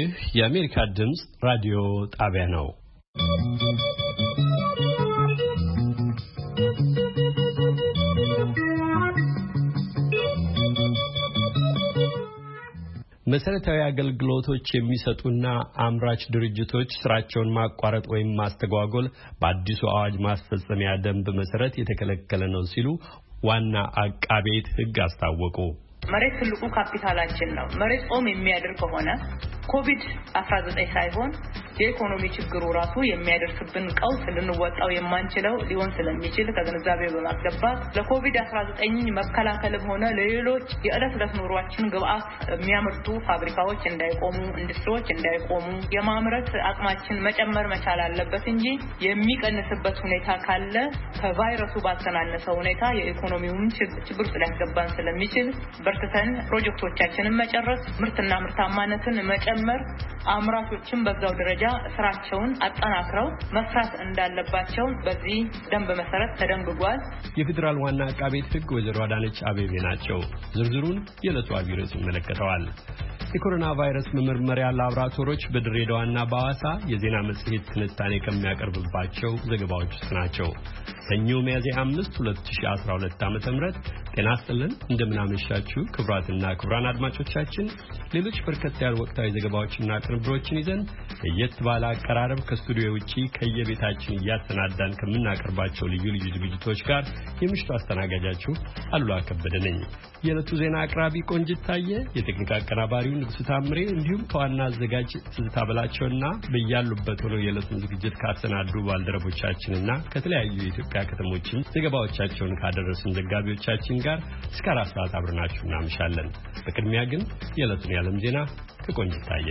ይህ የአሜሪካ ድምጽ ራዲዮ ጣቢያ ነው። መሰረታዊ አገልግሎቶች የሚሰጡና አምራች ድርጅቶች ስራቸውን ማቋረጥ ወይም ማስተጓጎል በአዲሱ አዋጅ ማስፈጸሚያ ደንብ መሰረት የተከለከለ ነው ሲሉ ዋና አቃቤ ሕግ አስታወቁ። መሬት ትልቁ ካፒታላችን ነው። መሬት ጾም የሚያደርግ ከሆነ ኮቪድ-19 ሳይሆን የኢኮኖሚ ችግሩ ራሱ የሚያደርስብን ቀውስ ልንወጣው የማንችለው ሊሆን ስለሚችል ከግንዛቤ በማስገባት ለኮቪድ-19 መከላከልም ሆነ ለሌሎች የዕለት ዕለት ኑሯችን ግብአት የሚያመርቱ ፋብሪካዎች እንዳይቆሙ፣ ኢንዱስትሪዎች እንዳይቆሙ የማምረት አቅማችን መጨመር መቻል አለበት እንጂ የሚቀንስበት ሁኔታ ካለ ከቫይረሱ ባልተናነሰ ሁኔታ የኢኮኖሚውን ችግር ሊያስገባን ስለሚችል በርትተን ፕሮጀክቶቻችንን መጨረስ፣ ምርትና ምርታማነትን መጨመር፣ አምራቾችን በዛው ደረጃ ስራቸውን አጠናክረው መስራት እንዳለባቸው በዚህ ደንብ መሰረት ተደንግጓል። የፌደራል ዋና አቃቤ ሕግ ወይዘሮ አዳነች አቤቤ ናቸው። ዝርዝሩን የዕለቱ አቢሮስ ይመለከተዋል። የኮሮና ቫይረስ መመርመሪያ ላቦራቶሪዎች በድሬዳዋና በአዋሳ የዜና መጽሔት ትንታኔ ከሚያቀርብባቸው ዘገባዎች ውስጥ ናቸው። ሰኞ ሚያዝያ 5 2012 ዓ.ም ጤና ይስጥልን እንደምናመሻችሁ ክቡራትና ክቡራን አድማጮቻችን ሌሎች በርከት ያሉ ወቅታዊ ዘገባዎችና ቅንብሮችን ይዘን ለየት ባለ አቀራረብ ከስቱዲዮ ውጪ ከየቤታችን እያሰናዳን ከምናቀርባቸው ልዩ ልዩ ዝግጅቶች ጋር የምሽቱ አስተናጋጃችሁ አሉላ ከበደ ነኝ። የዕለቱ ዜና አቅራቢ ቆንጅት ታየ፣ የቴክኒክ አቀናባሪው ንጉሱ ታምሬ እንዲሁም ከዋና አዘጋጅ ትዝታ በላቸውና በያሉበት ሆነው የዕለቱን ዝግጅት ካሰናዱ ባልደረቦቻችንና ከተለያዩ የኢትዮጵያ ከተሞችን ዘገባዎቻቸውን ካደረሱን ዘጋቢዎቻችን ጋር እስከ 4 ሰዓት አብረናችሁ እናመሻለን። በቅድሚያ ግን የዕለቱን የዓለም ዜና ከቆንጅት ታየ።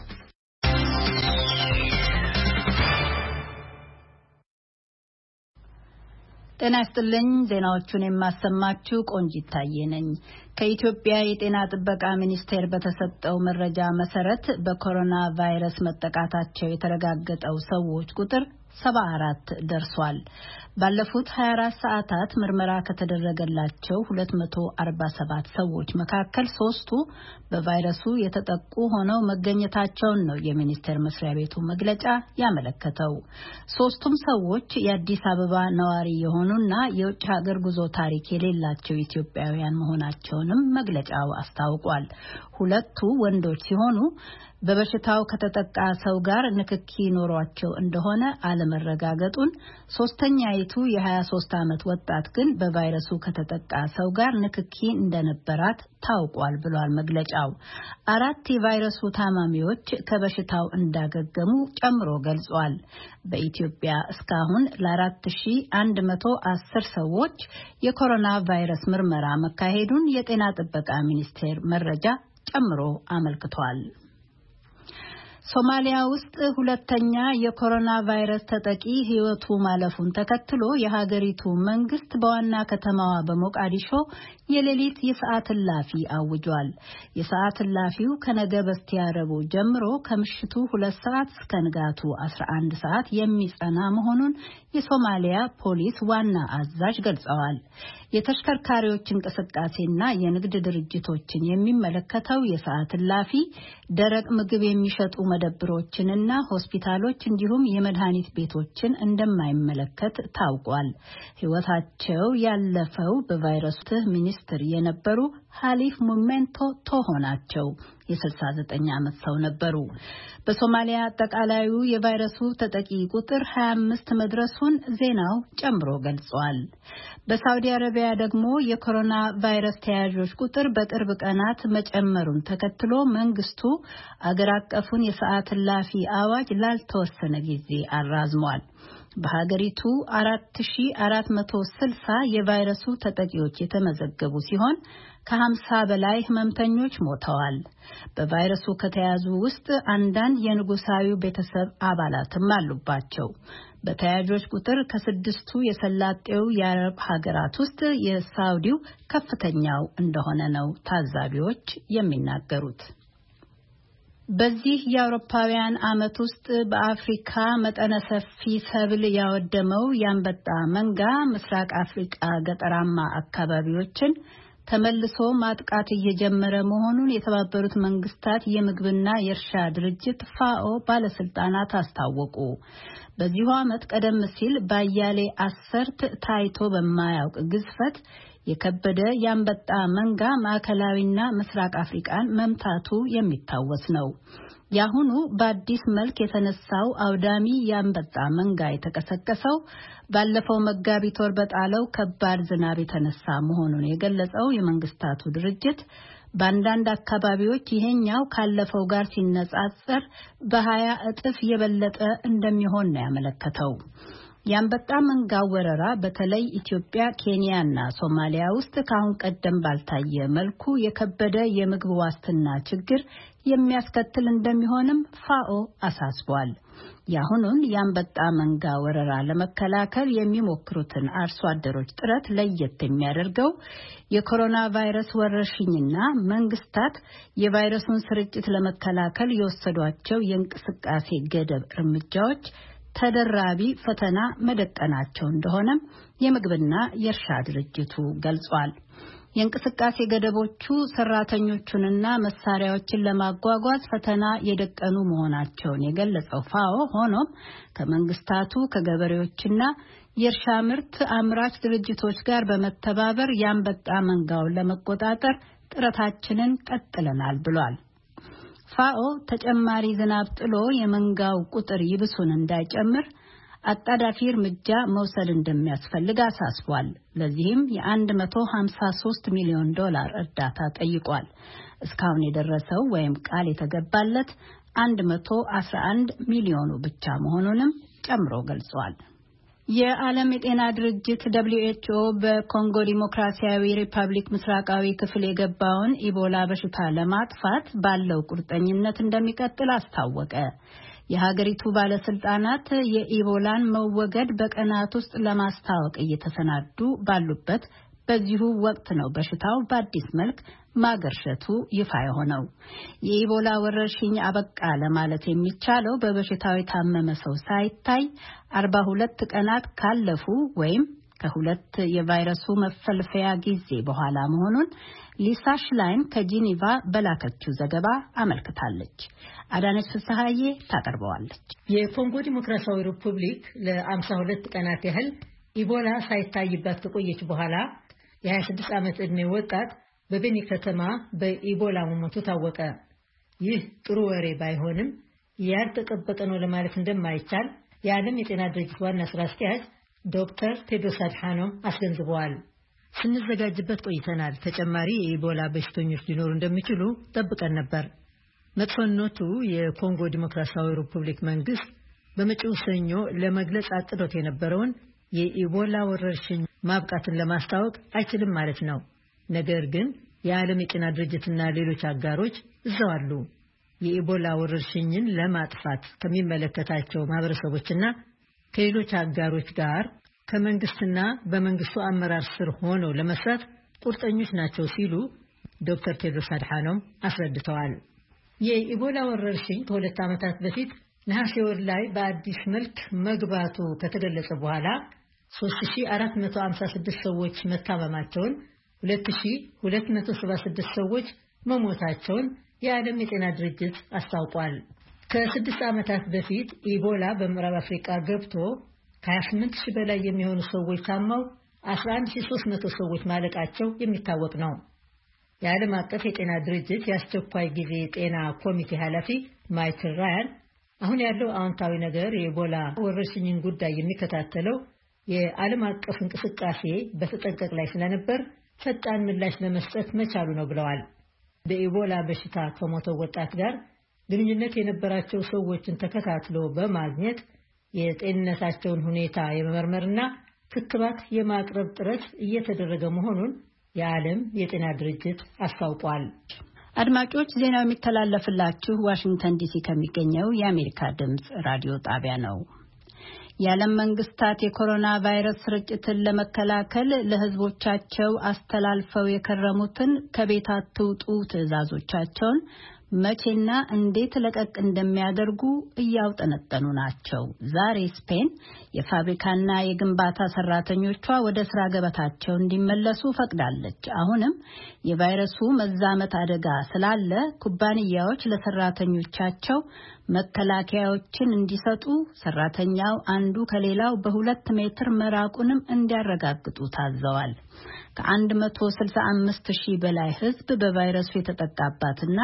ጤና ይስጥልኝ። ዜናዎቹን የማሰማችሁ ቆንጂት ታየ ነኝ። ከኢትዮጵያ የጤና ጥበቃ ሚኒስቴር በተሰጠው መረጃ መሰረት በኮሮና ቫይረስ መጠቃታቸው የተረጋገጠው ሰዎች ቁጥር 74 ደርሷል። ባለፉት 24 ሰዓታት ምርመራ ከተደረገላቸው 247 ሰዎች መካከል 3ቱ በቫይረሱ የተጠቁ ሆነው መገኘታቸውን ነው የሚኒስቴር መስሪያ ቤቱ መግለጫ ያመለከተው። 3ቱም ሰዎች የአዲስ አበባ ነዋሪ የሆኑና የውጭ ሀገር ጉዞ ታሪክ የሌላቸው ኢትዮጵያውያን መሆናቸውንም መግለጫው አስታውቋል። 2ቱ ወንዶች ሲሆኑ በበሽታው ከተጠቃ ሰው ጋር ንክኪ ኖሯቸው እንደሆነ አለመረጋገጡን፣ ሶስተኛይቱ የ23 ዓመት ወጣት ግን በቫይረሱ ከተጠቃ ሰው ጋር ንክኪ እንደነበራት ታውቋል ብሏል መግለጫው። 4 የቫይረሱ ታማሚዎች ከበሽታው እንዳገገሙ ጨምሮ ገልጿል። በኢትዮጵያ እስካሁን ለ4110 ሰዎች የኮሮና ቫይረስ ምርመራ መካሄዱን የጤና ጥበቃ ሚኒስቴር መረጃ ጨምሮ አመልክቷል። ሶማሊያ ውስጥ ሁለተኛ የኮሮና ቫይረስ ተጠቂ ሕይወቱ ማለፉን ተከትሎ የሀገሪቱ መንግስት በዋና ከተማዋ በሞቃዲሾ የሌሊት የሰዓት እላፊ አውጇል። የሰዓት እላፊው ከነገ በስቲያ ረቡዕ ጀምሮ ከምሽቱ 2 ሰዓት እስከ ንጋቱ 11 ሰዓት የሚጸና መሆኑን የሶማሊያ ፖሊስ ዋና አዛዥ ገልጸዋል። የተሽከርካሪዎች እንቅስቃሴና የንግድ ድርጅቶችን የሚመለከተው የሰዓት እላፊ ደረቅ ምግብ የሚሸጡ መደብሮችንና ሆስፒታሎች እንዲሁም የመድኃኒት ቤቶችን እንደማይመለከት ታውቋል። ሕይወታቸው ያለፈው በቫይረሱ ሚኒስትር የነበሩ ሀሊፍ ሙሜንቶ ቶሆ ናቸው። የ69 ዓመት ሰው ነበሩ። በሶማሊያ አጠቃላዩ የቫይረሱ ተጠቂ ቁጥር 25 መድረሱን ዜናው ጨምሮ ገልጿል። በሳውዲ አረቢያ ደግሞ የኮሮና ቫይረስ ተያዦች ቁጥር በቅርብ ቀናት መጨመሩን ተከትሎ መንግስቱ አገር አቀፉን የሰዓት እላፊ አዋጅ ላልተወሰነ ጊዜ አራዝሟል። በሀገሪቱ 4460 የቫይረሱ ተጠቂዎች የተመዘገቡ ሲሆን ከ50 በላይ ህመምተኞች ሞተዋል። በቫይረሱ ከተያዙ ውስጥ አንዳንድ የንጉሳዊው ቤተሰብ አባላትም አሉባቸው። በተያዦች ቁጥር ከ6ቱ የሰላጤው የአረብ ሀገራት ውስጥ የሳውዲው ከፍተኛው እንደሆነ ነው ታዛቢዎች የሚናገሩት። በዚህ የአውሮፓውያን ዓመት ውስጥ በአፍሪካ መጠነ ሰፊ ሰብል ያወደመው ያንበጣ መንጋ ምስራቅ አፍሪካ ገጠራማ አካባቢዎችን ተመልሶ ማጥቃት እየጀመረ መሆኑን የተባበሩት መንግስታት የምግብና የእርሻ ድርጅት ፋኦ ባለስልጣናት አስታወቁ። በዚሁ ዓመት ቀደም ሲል ባያሌ አሰርት ታይቶ በማያውቅ ግዝፈት የከበደ የአንበጣ መንጋ ማዕከላዊና ምስራቅ አፍሪካን መምታቱ የሚታወስ ነው። ያሁኑ በአዲስ መልክ የተነሳው አውዳሚ የአንበጣ መንጋ የተቀሰቀሰው ባለፈው መጋቢት ወር በጣለው ከባድ ዝናብ የተነሳ መሆኑን የገለጸው የመንግስታቱ ድርጅት በአንዳንድ አካባቢዎች ይሄኛው ካለፈው ጋር ሲነጻጸር በ20 እጥፍ የበለጠ እንደሚሆን ነው ያመለከተው። የአንበጣ መንጋ ወረራ በተለይ ኢትዮጵያ፣ ኬንያና ሶማሊያ ውስጥ ካሁን ቀደም ባልታየ መልኩ የከበደ የምግብ ዋስትና ችግር የሚያስከትል እንደሚሆንም ፋኦ አሳስቧል። ያሁኑን የአንበጣ መንጋ ወረራ ለመከላከል የሚሞክሩትን አርሶ አደሮች ጥረት ለየት የሚያደርገው የኮሮና ቫይረስ ወረርሽኝና መንግስታት የቫይረሱን ስርጭት ለመከላከል የወሰዷቸው የእንቅስቃሴ ገደብ እርምጃዎች ተደራቢ ፈተና መደቀናቸው እንደሆነም የምግብና የእርሻ ድርጅቱ ገልጿል። የእንቅስቃሴ ገደቦቹ ሰራተኞቹንና መሳሪያዎችን ለማጓጓዝ ፈተና የደቀኑ መሆናቸውን የገለጸው ፋኦ ሆኖም ከመንግስታቱ ከገበሬዎችና የእርሻ ምርት አምራች ድርጅቶች ጋር በመተባበር የአንበጣ መንጋውን ለመቆጣጠር ጥረታችንን ቀጥለናል ብሏል። ፋኦ ተጨማሪ ዝናብ ጥሎ የመንጋው ቁጥር ይብሱን እንዳይጨምር አጣዳፊ እርምጃ መውሰድ እንደሚያስፈልግ አሳስቧል። ለዚህም የ$153 ሚሊዮን እርዳታ ጠይቋል። እስካሁን የደረሰው ወይም ቃል የተገባለት 111 ሚሊዮኑ ብቻ መሆኑንም ጨምሮ ገልጿል። የዓለም የጤና ድርጅት WHO በኮንጎ ዲሞክራሲያዊ ሪፐብሊክ ምስራቃዊ ክፍል የገባውን ኢቦላ በሽታ ለማጥፋት ባለው ቁርጠኝነት እንደሚቀጥል አስታወቀ። የሀገሪቱ ባለስልጣናት የኢቦላን መወገድ በቀናት ውስጥ ለማስታወቅ እየተሰናዱ ባሉበት በዚሁ ወቅት ነው በሽታው በአዲስ መልክ ማገርሸቱ ይፋ የሆነው። የኢቦላ ወረርሽኝ አበቃ ለማለት የሚቻለው በበሽታው የታመመ ሰው ሳይታይ 42 ቀናት ካለፉ ወይም ከሁለት የቫይረሱ መፈልፈያ ጊዜ በኋላ መሆኑን ሊሳ ሽላይን ከጂኒቫ በላከችው ዘገባ አመልክታለች። አዳነች ፍስሐዬ ታቀርበዋለች። የኮንጎ ዲሞክራሲያዊ ሪፐብሊክ ለ52 ቀናት ያህል ኢቦላ ሳይታይባት ከቆየች በኋላ የ26 ዓመት ዕድሜ ወጣት በቤኒ ከተማ በኢቦላ መሞቱ ታወቀ። ይህ ጥሩ ወሬ ባይሆንም ያልተጠበቀ ነው ለማለት እንደማይቻል የዓለም የጤና ድርጅት ዋና ስራ አስኪያጅ ዶክተር ቴድሮስ አድሓኖም አስገንዝበዋል። ስንዘጋጅበት ቆይተናል። ተጨማሪ የኢቦላ በሽተኞች ሊኖሩ እንደሚችሉ ጠብቀን ነበር። መጥፎነቱ የኮንጎ ዲሞክራሲያዊ ሪፐብሊክ መንግስት በመጪው ሰኞ ለመግለጽ አቅዶት የነበረውን የኢቦላ ወረርሽኝ ማብቃትን ለማስታወቅ አይችልም ማለት ነው። ነገር ግን የዓለም የጤና ድርጅትና ሌሎች አጋሮች እዛው አሉ። የኢቦላ ወረርሽኝን ለማጥፋት ከሚመለከታቸው ማህበረሰቦችና ከሌሎች አጋሮች ጋር ከመንግስትና በመንግስቱ አመራር ስር ሆነው ለመስራት ቁርጠኞች ናቸው ሲሉ ዶክተር ቴድሮስ አድሓኖም አስረድተዋል። የኢቦላ ወረርሽኝ ከ2 ዓመታት በፊት ነሐሴ ወር ላይ በአዲስ መልክ መግባቱ ከተገለጸ በኋላ 3456 ሰዎች መታመማቸውን 2276 ሰዎች መሞታቸውን የዓለም የጤና ድርጅት አስታውቋል። ከ6 ዓመታት በፊት ኢቦላ በምዕራብ አፍሪካ ገብቶ ከ28000 በላይ የሚሆኑ ሰዎች ታመው 11300 ሰዎች ማለቃቸው የሚታወቅ ነው። የዓለም አቀፍ የጤና ድርጅት የአስቸኳይ ጊዜ ጤና ኮሚቴ ኃላፊ ማይክል ራያን አሁን ያለው አዎንታዊ ነገር የኢቦላ ወረርሽኝን ጉዳይ የሚከታተለው የዓለም አቀፍ እንቅስቃሴ በተጠንቀቅ ላይ ስለነበር ፈጣን ምላሽ ለመስጠት መቻሉ ነው ብለዋል። በኢቦላ በሽታ ከሞተው ወጣት ጋር ግንኙነት የነበራቸው ሰዎችን ተከታትሎ በማግኘት የጤንነታቸውን ሁኔታ የመመርመርና ክትባት የማቅረብ ጥረት እየተደረገ መሆኑን የዓለም የጤና ድርጅት አስታውቋል። አድማጮች፣ ዜናው የሚተላለፍላችሁ ዋሽንግተን ዲሲ ከሚገኘው የአሜሪካ ድምጽ ራዲዮ ጣቢያ ነው። የዓለም መንግስታት የኮሮና ቫይረስ ስርጭትን ለመከላከል ለህዝቦቻቸው አስተላልፈው የከረሙትን ከቤት አትውጡ ትዕዛዞቻቸውን መቼና እንዴት ለቀቅ እንደሚያደርጉ እያውጠነጠኑ ናቸው። ዛሬ ስፔን የፋብሪካና የግንባታ ሰራተኞቿ ወደ ስራ ገበታቸው እንዲመለሱ ፈቅዳለች። አሁንም የቫይረሱ መዛመት አደጋ ስላለ ኩባንያዎች ለሰራተኞቻቸው መከላከያዎችን እንዲሰጡ፣ ሰራተኛው አንዱ ከሌላው በ2 ሜትር መራቁንም እንዲያረጋግጡ ታዘዋል። ከ165,000 በላይ ህዝብ በቫይረሱ የተጠቃባትና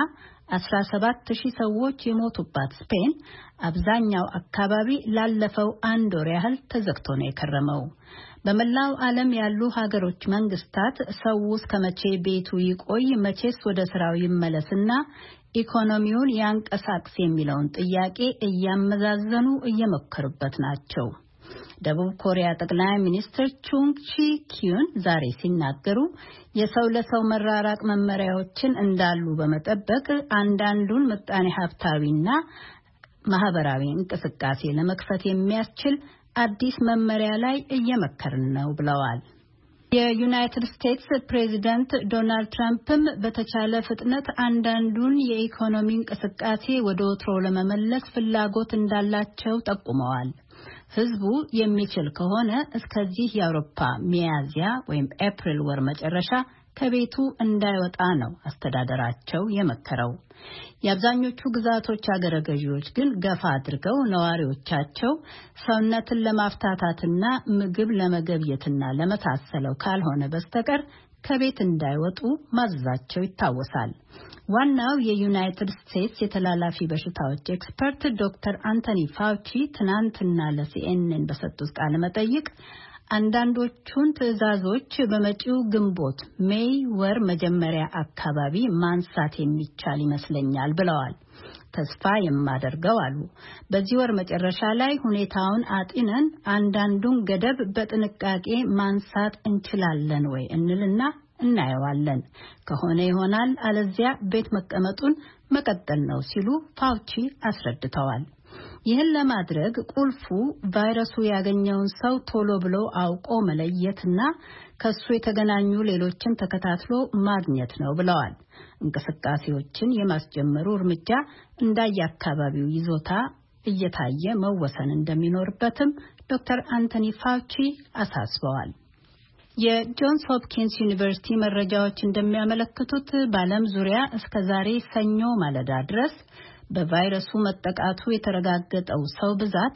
17,000 ሰዎች የሞቱባት ስፔን አብዛኛው አካባቢ ላለፈው 1 ወር ያህል ተዘግቶ ነው የከረመው። በመላው ዓለም ያሉ ሀገሮች መንግስታት ሰው እስከመቼ ቤቱ ይቆይ፣ መቼስ ወደ ስራው ይመለስና ኢኮኖሚውን ያንቀሳቅስ የሚለውን ጥያቄ እያመዛዘኑ እየመከሩበት ናቸው። ደቡብ ኮሪያ ጠቅላይ ሚኒስትር ቹንግ ቺ ኪዩን ዛሬ ሲናገሩ የሰው ለሰው መራራቅ መመሪያዎችን እንዳሉ በመጠበቅ አንዳንዱን ምጣኔ ሀብታዊና ማህበራዊ እንቅስቃሴ ለመክፈት የሚያስችል አዲስ መመሪያ ላይ እየመከርን ነው ብለዋል። የዩናይትድ ስቴትስ ፕሬዚደንት ዶናልድ ትራምፕም በተቻለ ፍጥነት አንዳንዱን የኢኮኖሚ እንቅስቃሴ ወደ ወትሮ ለመመለስ ፍላጎት እንዳላቸው ጠቁመዋል። ህዝቡ የሚችል ከሆነ እስከዚህ የአውሮፓ ሚያዝያ ወይም ኤፕሪል ወር መጨረሻ ከቤቱ እንዳይወጣ ነው አስተዳደራቸው የመከረው። የአብዛኞቹ ግዛቶች አገረ ገዢዎች ግን ገፋ አድርገው ነዋሪዎቻቸው ሰውነትን ለማፍታታትና ምግብ ለመገብየትና ለመሳሰለው ካልሆነ በስተቀር ከቤት እንዳይወጡ ማዘዛቸው ይታወሳል። ዋናው የዩናይትድ ስቴትስ የተላላፊ በሽታዎች ኤክስፐርት ዶክተር አንቶኒ ፋውቺ ትናንትና ለሲኤንኤን በሰጡት ቃለ መጠይቅ አንዳንዶቹን ትዕዛዞች በመጪው ግንቦት ሜይ ወር መጀመሪያ አካባቢ ማንሳት የሚቻል ይመስለኛል ብለዋል። ተስፋ የማደርገው አሉ በዚህ ወር መጨረሻ ላይ ሁኔታውን አጢነን አንዳንዱን ገደብ በጥንቃቄ ማንሳት እንችላለን ወይ እንልና እናየዋለን። ከሆነ ይሆናል፣ አለዚያ ቤት መቀመጡን መቀጠል ነው ሲሉ ፋውቺ አስረድተዋል። ይህን ለማድረግ ቁልፉ ቫይረሱ ያገኘውን ሰው ቶሎ ብሎ አውቆ መለየትና ከሱ የተገናኙ ሌሎችን ተከታትሎ ማግኘት ነው ብለዋል። እንቅስቃሴዎችን የማስጀመሩ እርምጃ እንዳየአካባቢው ይዞታ እየታየ መወሰን እንደሚኖርበትም ዶክተር አንቶኒ ፋውቺ አሳስበዋል። የጆንስ ሆፕኪንስ ዩኒቨርሲቲ መረጃዎች እንደሚያመለክቱት በዓለም ዙሪያ እስከ ዛሬ ሰኞ ማለዳ ድረስ በቫይረሱ መጠቃቱ የተረጋገጠው ሰው ብዛት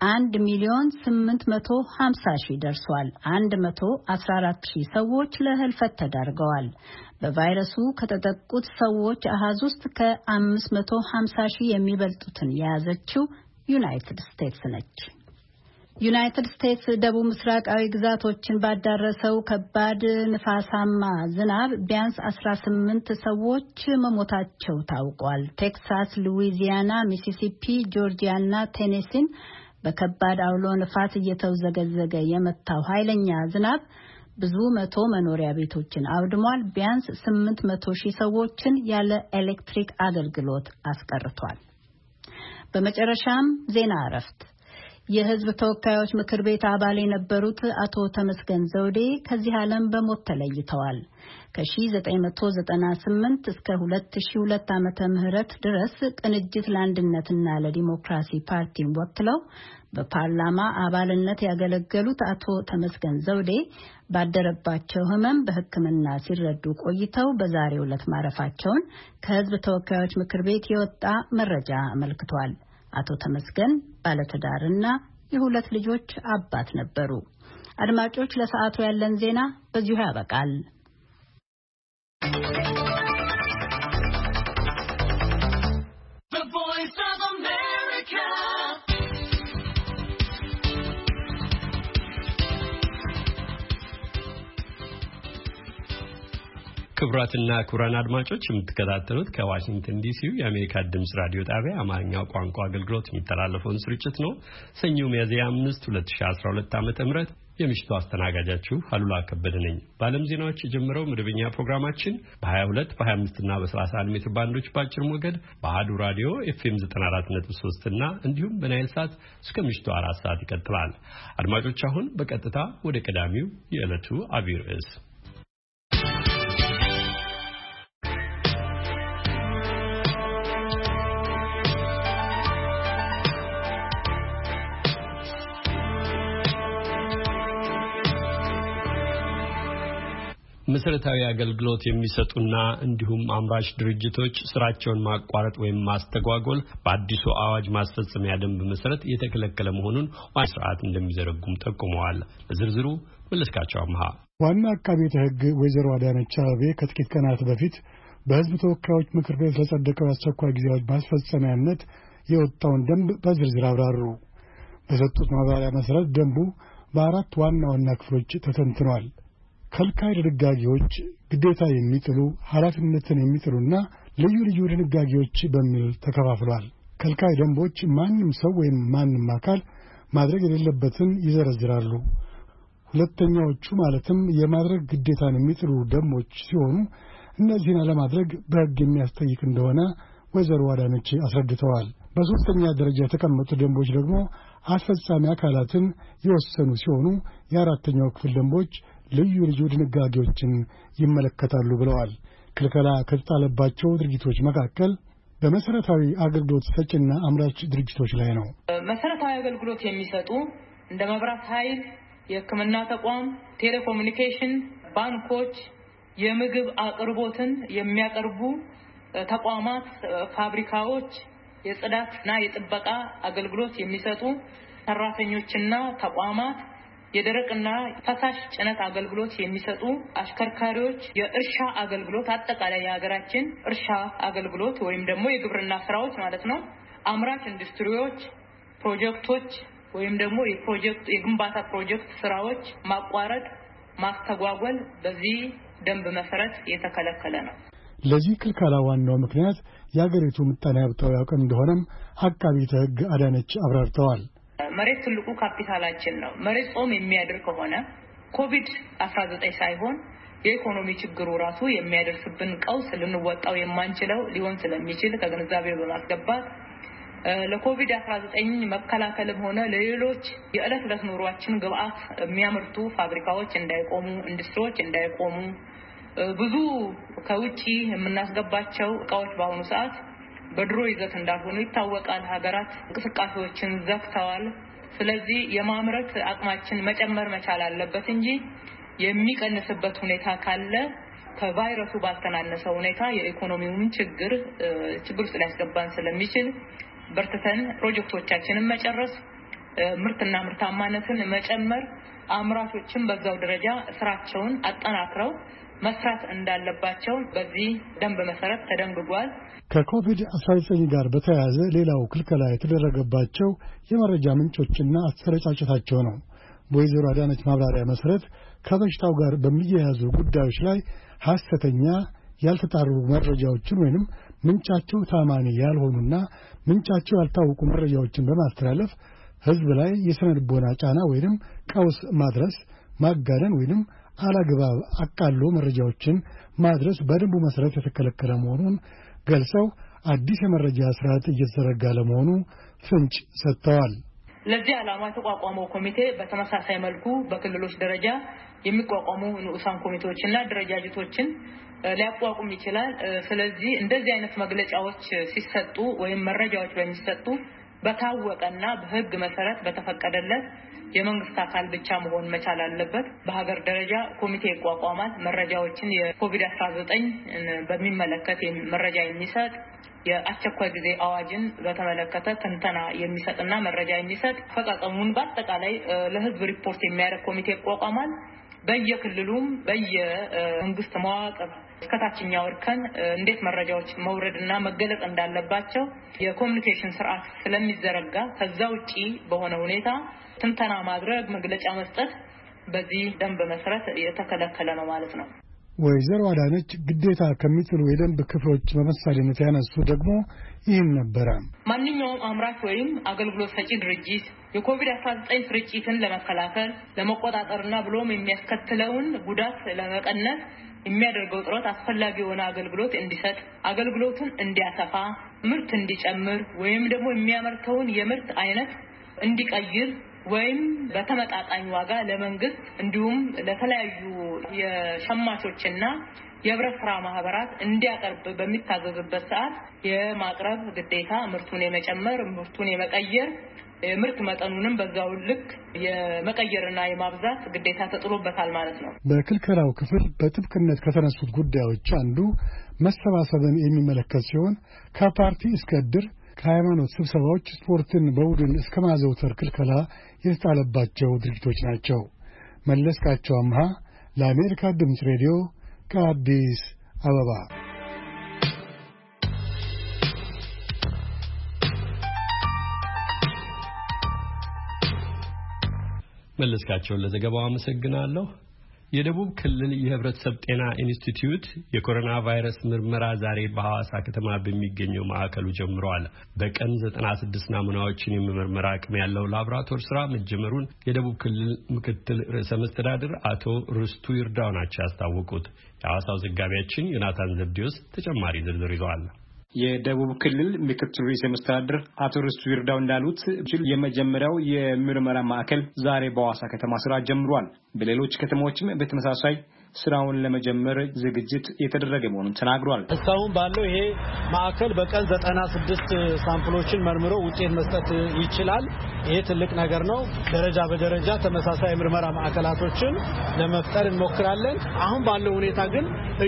1,850,000 ደርሷል። 114,000 ሰዎች ለህልፈት ተዳርገዋል። በቫይረሱ ከተጠቁት ሰዎች አሃዝ ውስጥ ከ550,000 የሚበልጡትን የያዘችው ዩናይትድ ስቴትስ ነች። ዩናይትድ ስቴትስ ደቡብ ምስራቃዊ ግዛቶችን ባዳረሰው ከባድ ንፋሳማ ዝናብ ቢያንስ 18 ሰዎች መሞታቸው ታውቋል። ቴክሳስ፣ ሉዊዚያና፣ ሚሲሲፒ፣ ጆርጂያ እና ቴኔሲን በከባድ አውሎ ንፋስ እየተውዘገዘገ የመታው ኃይለኛ ዝናብ ብዙ መቶ መኖሪያ ቤቶችን አውድሟል። ቢያንስ 800,000 ሰዎችን ያለ ኤሌክትሪክ አገልግሎት አስቀርቷል። በመጨረሻም ዜና እረፍት። የሕዝብ ተወካዮች ምክር ቤት አባል የነበሩት አቶ ተመስገን ዘውዴ ከዚህ ዓለም በሞት ተለይተዋል። ከ1998 እስከ 2002 ዓመተ ምህረት ድረስ ቅንጅት ለአንድነትና ለዲሞክራሲ ፓርቲን ወክለው በፓርላማ አባልነት ያገለገሉት አቶ ተመስገን ዘውዴ ባደረባቸው ሕመም በሕክምና ሲረዱ ቆይተው በዛሬው ዕለት ማረፋቸውን ከሕዝብ ተወካዮች ምክር ቤት የወጣ መረጃ አመልክቷል። አቶ ተመስገን ባለትዳርና የ2 ልጆች አባት ነበሩ። አድማጮች፣ ለሰዓቱ ያለን ዜና በዚሁ ያበቃል። ክቡራትና ክቡራን አድማጮች የምትከታተሉት ከዋሽንግተን ዲሲው የአሜሪካ ድምጽ ራዲዮ ጣቢያ አማርኛው ቋንቋ አገልግሎት የሚተላለፈውን ስርጭት ነው። ሰኞ ሚያዝያ 5 2012 ዓ.ም የምሽቱ አስተናጋጃችሁ አሉላ ከበደ ነኝ። በዓለም ዜናዎች የጀመረው መደበኛ ፕሮግራማችን በ22 በ25 እና በ31 ሜትር ባንዶች በአጭር ሞገድ በአሃዱ ራዲዮ ኤፍኤም 94.3 እና እንዲሁም በናይል ሳት እስከ ምሽቱ 4 ሰዓት ይቀጥላል። አድማጮች አሁን በቀጥታ ወደ ቀዳሚው የዕለቱ አብይ ርዕስ መሰረታዊ አገልግሎት የሚሰጡና እንዲሁም አምራች ድርጅቶች ስራቸውን ማቋረጥ ወይም ማስተጓጎል በአዲሱ አዋጅ ማስፈጸሚያ ደንብ መሰረት የተከለከለ መሆኑን ዋና ስርዓት እንደሚዘረጉም ጠቁመዋል። ለዝርዝሩ መለስካቸው አምሃ። ዋና አቃቤ ሕግ ወይዘሮ አዳነች አቤቤ ከጥቂት ቀናት በፊት በሕዝብ ተወካዮች ምክር ቤት ለጸደቀው አስቸኳይ ጊዜ አዋጅ ማስፈጸሚያነት የወጣውን ደንብ በዝርዝር አብራሩ። በሰጡት ማብራሪያ መሰረት ደንቡ በአራት ዋና ዋና ክፍሎች ተተንትኗል። ከልካይ ድንጋጌዎች፣ ግዴታ የሚጥሉ፣ ኃላፊነትን የሚጥሉና ልዩ ልዩ ድንጋጌዎች በሚል ተከፋፍሏል። ከልካይ ደንቦች ማንም ሰው ወይም ማንም አካል ማድረግ የሌለበትን ይዘረዝራሉ። ሁለተኛዎቹ ማለትም የማድረግ ግዴታን የሚጥሉ ደንቦች ሲሆኑ እነዚህን አለማድረግ በሕግ የሚያስጠይቅ እንደሆነ ወይዘሮ አዳነች አስረድተዋል። በሶስተኛ ደረጃ የተቀመጡ ደንቦች ደግሞ አስፈጻሚ አካላትን የወሰኑ ሲሆኑ የአራተኛው ክፍል ደንቦች ልዩ ልዩ ድንጋጌዎችን ይመለከታሉ ብለዋል። ክልከላ ከተጣለባቸው ድርጅቶች መካከል በመሰረታዊ አገልግሎት ሰጪና አምራች ድርጅቶች ላይ ነው። መሰረታዊ አገልግሎት የሚሰጡ እንደ መብራት ኃይል፣ የሕክምና ተቋም፣ ቴሌኮሙኒኬሽን፣ ባንኮች፣ የምግብ አቅርቦትን የሚያቀርቡ ተቋማት፣ ፋብሪካዎች፣ የጽዳትና የጥበቃ አገልግሎት የሚሰጡ ሰራተኞችና ተቋማት፣ የደረቅና ፈሳሽ ጭነት አገልግሎት የሚሰጡ አሽከርካሪዎች፣ የእርሻ አገልግሎት አጠቃላይ የሀገራችን እርሻ አገልግሎት ወይም ደግሞ የግብርና ስራዎች ማለት ነው፣ አምራች ኢንዱስትሪዎች፣ ፕሮጀክቶች ወይም ደግሞ የግንባታ ፕሮጀክት ስራዎች ማቋረጥ፣ ማስተጓጎል በዚህ ደንብ መሰረት የተከለከለ ነው። ለዚህ ክልከላ ዋናው ምክንያት የሀገሪቱ ምጣኔ ሀብታዊ አቅም እንደሆነም አቃቤ ሕግ አዳነች አብራርተዋል። መሬት ትልቁ ካፒታላችን ነው። መሬት ጾም የሚያድር ከሆነ ኮቪድ-19 ሳይሆን የኢኮኖሚ ችግሩ ራሱ የሚያደርስብን ቀውስ ልንወጣው የማንችለው ሊሆን ስለሚችል ከግንዛቤ በማስገባት ለኮቪድ-19 መከላከልም ሆነ ለሌሎች የዕለት ዕለት ኑሯችን ግብአት የሚያመርቱ ፋብሪካዎች እንዳይቆሙ፣ ኢንዱስትሪዎች እንዳይቆሙ፣ ብዙ ከውጪ የምናስገባቸው እቃዎች በአሁኑ ሰዓት በድሮ ይዘት እንዳልሆኑ ይታወቃል። ሀገራት እንቅስቃሴዎችን ዘግተዋል። ስለዚህ የማምረት አቅማችን መጨመር መቻል አለበት እንጂ የሚቀንስበት ሁኔታ ካለ ከቫይረሱ ባልተናነሰ ሁኔታ የኢኮኖሚውን ችግር ውስጥ ሊያስገባን ስለሚችል በርትተን ፕሮጀክቶቻችንን መጨረስ፣ ምርትና ምርታማነትን መጨመር፣ አምራቾችን በዛው ደረጃ ስራቸውን አጠናክረው መስራት እንዳለባቸው በዚህ ደንብ መሰረት ተደንግጓል። ከኮቪድ-19 ጋር በተያያዘ ሌላው ክልከላ የተደረገባቸው የመረጃ ምንጮችና አሰረጫጨታቸው ነው። በወይዘሮ አዳነች ማብራሪያ መሰረት ከበሽታው ጋር በሚያያዙ ጉዳዮች ላይ ሐሰተኛ ያልተጣሩ መረጃዎችን ወይንም ምንጫቸው ታማኒ ያልሆኑና ምንጫቸው ያልታወቁ መረጃዎችን በማስተላለፍ ሕዝብ ላይ የስነ ልቦና ጫና ወይንም ቀውስ ማድረስ፣ ማጋነን ወይንም አላግባብ አቃሎ መረጃዎችን ማድረስ በደንቡ መሰረት የተከለከለ መሆኑን ገልጸው አዲስ የመረጃ ስርዓት እየተዘረጋ ለመሆኑ ፍንጭ ሰጥተዋል። ለዚህ ዓላማ የተቋቋመው ኮሚቴ በተመሳሳይ መልኩ በክልሎች ደረጃ የሚቋቋሙ ንዑሳን ኮሚቴዎችና አደረጃጀቶችን ሊያቋቁም ይችላል። ስለዚህ እንደዚህ አይነት መግለጫዎች ሲሰጡ ወይም መረጃዎች በሚሰጡ በታወቀና በሕግ መሰረት በተፈቀደለት የመንግስት አካል ብቻ መሆን መቻል አለበት። በሀገር ደረጃ ኮሚቴ ይቋቋማል። መረጃዎችን የኮቪድ-19 በሚመለከት መረጃ የሚሰጥ፣ የአስቸኳይ ጊዜ አዋጅን በተመለከተ ትንተና የሚሰጥና መረጃ የሚሰጥ፣ አፈጻጸሙን በአጠቃላይ ለሕዝብ ሪፖርት የሚያደርግ ኮሚቴ ይቋቋማል። በየክልሉም በየመንግስት መዋቅር እስከታችኛው እርከን እንዴት መረጃዎች መውረድና መገለጽ እንዳለባቸው የኮሙኒኬሽን ስርዓት ስለሚዘረጋ ከዛ ውጪ በሆነ ሁኔታ ትንተና ማድረግ፣ መግለጫ መስጠት በዚህ ደንብ መሰረት የተከለከለ ነው ማለት ነው። ወይዘሮ አዳነች ግዴታ ከሚጥሉ የደንብ ክፍሎች በመሳሌነት ያነሱ ደግሞ ይህን ነበረ። ማንኛውም አምራች ወይም አገልግሎት ሰጪ ድርጅት የኮቪድ-19 ስርጭትን ለመከላከል ለመቆጣጠርና ብሎም የሚያስከትለውን ጉዳት ለመቀነስ የሚያደርገው ጥረት አስፈላጊ የሆነ አገልግሎት እንዲሰጥ፣ አገልግሎቱን እንዲያሰፋ፣ ምርት እንዲጨምር ወይም ደግሞ የሚያመርተውን የምርት አይነት እንዲቀይር ወይም በተመጣጣኝ ዋጋ ለመንግስት እንዲሁም ለተለያዩ የሸማቾችና የህብረት ስራ ማህበራት እንዲያቀርብ በሚታዘዝበት ሰዓት የማቅረብ ግዴታ፣ ምርቱን የመጨመር፣ ምርቱን የመቀየር፣ ምርት መጠኑንም በዛው ልክ የመቀየርና የማብዛት ግዴታ ተጥሎበታል ማለት ነው። በክልከላው ክፍል በጥብቅነት ከተነሱት ጉዳዮች አንዱ መሰባሰብን የሚመለከት ሲሆን ከፓርቲ እስከ እድር፣ ከሃይማኖት ስብሰባዎች ስፖርትን በቡድን እስከ ማዘውተር ክልከላ የተጣለባቸው ድርጊቶች ናቸው። መለስካቸው አምሃ ለአሜሪካ ድምፅ ሬዲዮ ከአዲስ አበባ። መለስካቸውን ለዘገባው አመሰግናለሁ። የደቡብ ክልል የህብረተሰብ ጤና ኢንስቲትዩት የኮሮና ቫይረስ ምርመራ ዛሬ በሐዋሳ ከተማ በሚገኘው ማዕከሉ ጀምሯል። በቀን 96 ናሙናዎችን የመመርመር አቅም ያለው ላቦራቶሪ ስራ መጀመሩን የደቡብ ክልል ምክትል ርዕሰ መስተዳድር አቶ ርስቱ ይርዳው ናቸው ያስታወቁት። የሐዋሳው ዘጋቢያችን ዮናታን ዘብዲዮስ ተጨማሪ ዝርዝር ይዟል። የደቡብ ክልል ምክትል ርዕሰ መስተዳድር አቶ ርስቱ ይርዳው እንዳሉት የመጀመሪያው የምርመራ ማዕከል ዛሬ በሐዋሳ ከተማ ስራ ጀምሯል። በሌሎች ከተሞችም በተመሳሳይ ስራውን ለመጀመር ዝግጅት የተደረገ መሆኑን ተናግሯል። እስካሁን ባለው ይሄ ማዕከል በቀን 96 ሳምፕሎችን መርምሮ ውጤት መስጠት ይችላል። ይሄ ትልቅ ነገር ነው። ደረጃ በደረጃ ተመሳሳይ ምርመራ ማዕከላቶችን ለመፍጠር እንሞክራለን። አሁን ባለው ሁኔታ ግን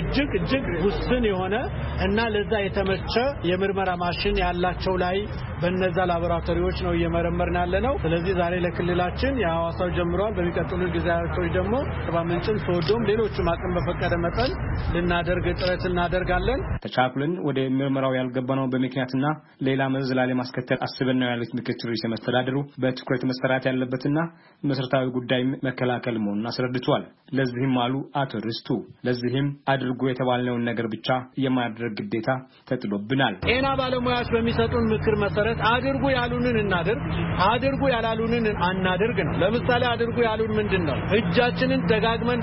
እጅግ ውስን የሆነ እና ለዛ የተመቸ የምርመራ ማሽን ያላቸው ላይ በእነዛ ላቦራቶሪዎች ነው እየመረመርን ያለነው። ስለዚህ ዛሬ ለክልላችን የሐዋሳው ጀምሯል። በሚቀጥሉት ጊዜያቶች ደግሞ አርባ ምንጭም ሶዶም ሌሎች አቅም በፈቀደ መጠን ልናደርግ ጥረት እናደርጋለን። ተቻኩልን ወደ ምርመራው ያልገባነው በምክንያትና ሌላ መዝላለ ማስከተል አስበን ነው ያሉት ምክትል ርዕሰ መስተዳድሩ በትኩረት መሰራት ያለበትና መሰረታዊ ጉዳይ መከላከል መሆኑን አስረድቷል። ለዚህም አሉ አቶ ርስቱ ለዚህም አድርጉ የተባለውን ነገር ብቻ የማድረግ ግዴታ ተጥሎብናል። ጤና ባለሙያዎች በሚሰጡን ምክር መሰረት አድርጉ ያሉንን እናድርግ፣ አድርጉ ያላሉንን አናድርግ ነው። ለምሳሌ አድርጉ ያሉን ምንድነው? እጃችንን ደጋግመን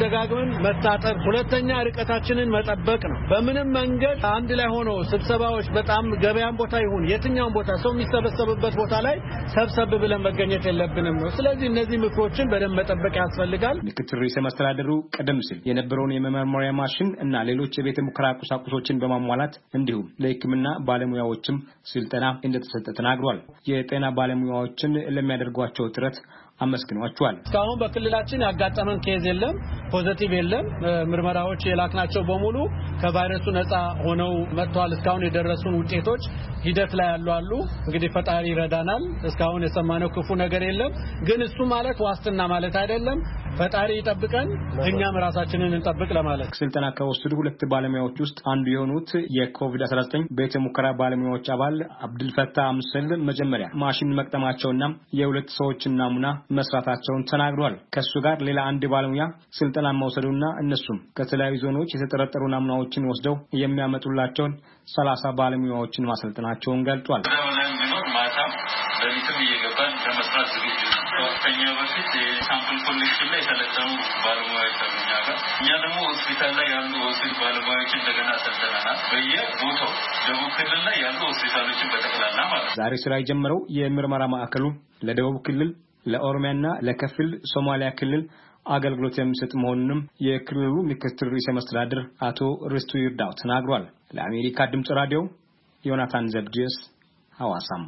መታጠብ፣ ሁለተኛ ርቀታችንን መጠበቅ ነው። በምንም መንገድ አንድ ላይ ሆኖ ስብሰባዎች በጣም ገበያም ቦታ ይሁን የትኛውም ቦታ ሰው የሚሰበሰብበት ቦታ ላይ ሰብሰብ ብለን መገኘት የለብንም ነው። ስለዚህ እነዚህ ምክሮችን በደንብ መጠበቅ ያስፈልጋል። ምክትል ርዕሰ መስተዳድሩ ቀደም ሲል የነበረውን የመመርመሪያ ማሽን እና ሌሎች የቤተ ሙከራ ቁሳቁሶችን በማሟላት እንዲሁም ለሕክምና ባለሙያዎችም ስልጠና እንደተሰጠ ተናግሯል። የጤና ባለሙያዎችን ለሚያደርጓቸው ጥረት አመስግኗቸዋል። እስካሁን በክልላችን ያጋጠመን ኬዝ የለም፣ ፖዚቲቭ የለም። ምርመራዎች የላክናቸው በሙሉ ከቫይረሱ ነፃ ሆነው መጥተዋል። እስካሁን የደረሱን ውጤቶች ሂደት ላይ ያሉ እንግዲህ ፈጣሪ ይረዳናል። እስካሁን የሰማነው ክፉ ነገር የለም። ግን እሱ ማለት ዋስትና ማለት አይደለም። ፈጣሪ ይጠብቀን፣ እኛም ራሳችንን እንጠብቅ ለማለት። ስልጠና ከወሰዱ ሁለት ባለሙያዎች ውስጥ አንዱ የሆኑት የኮቪድ-19 ቤተ ሙከራ ባለሙያዎች አባል አብዱልፈታህ አምሰል መጀመሪያ ማሽን መቅጠማቸውና የሁለት ሰዎች ናሙና መስራታቸውን ተናግሯል። ከሱ ጋር ሌላ አንድ ባለሙያ ስልጠና መውሰዱና እነሱም ከተለያዩ ዞኖች የተጠረጠሩ ናሙናዎችን ወስደው የሚያመጡላቸውን 30 ባለሙያዎችን ማሰልጠናቸውን ገልጿል። በሊትም እየገባን ለመስራት ዝግጁ ነው። ከኛ በፊት የሳምፕል ኮሌክሽን ላይ የሰለጠኑ ባለሙያዎች አሉኛ ጋር እኛ ደግሞ ሆስፒታል ላይ ያሉ ሆስፒታል ባለሙያዎችን እንደገና ሰልጠናል። በየቦታው ደቡብ ክልል ላይ ያሉ ሆስፒታሎችን በጠቅላላ ማለት ነው። ዛሬ ስራ የጀመረው የምርመራ ማዕከሉ ለደቡብ ክልል ለኦሮሚያና ለከፊል ሶማሊያ ክልል አገልግሎት የሚሰጥ መሆኑንም የክልሉ ምክትል ርዕሰ መስተዳድር አቶ ርስቱ ይርዳው ተናግሯል። ለአሜሪካ ድምጽ ራዲዮ ዮናታን ዘብዲዮስ ሐዋሳም።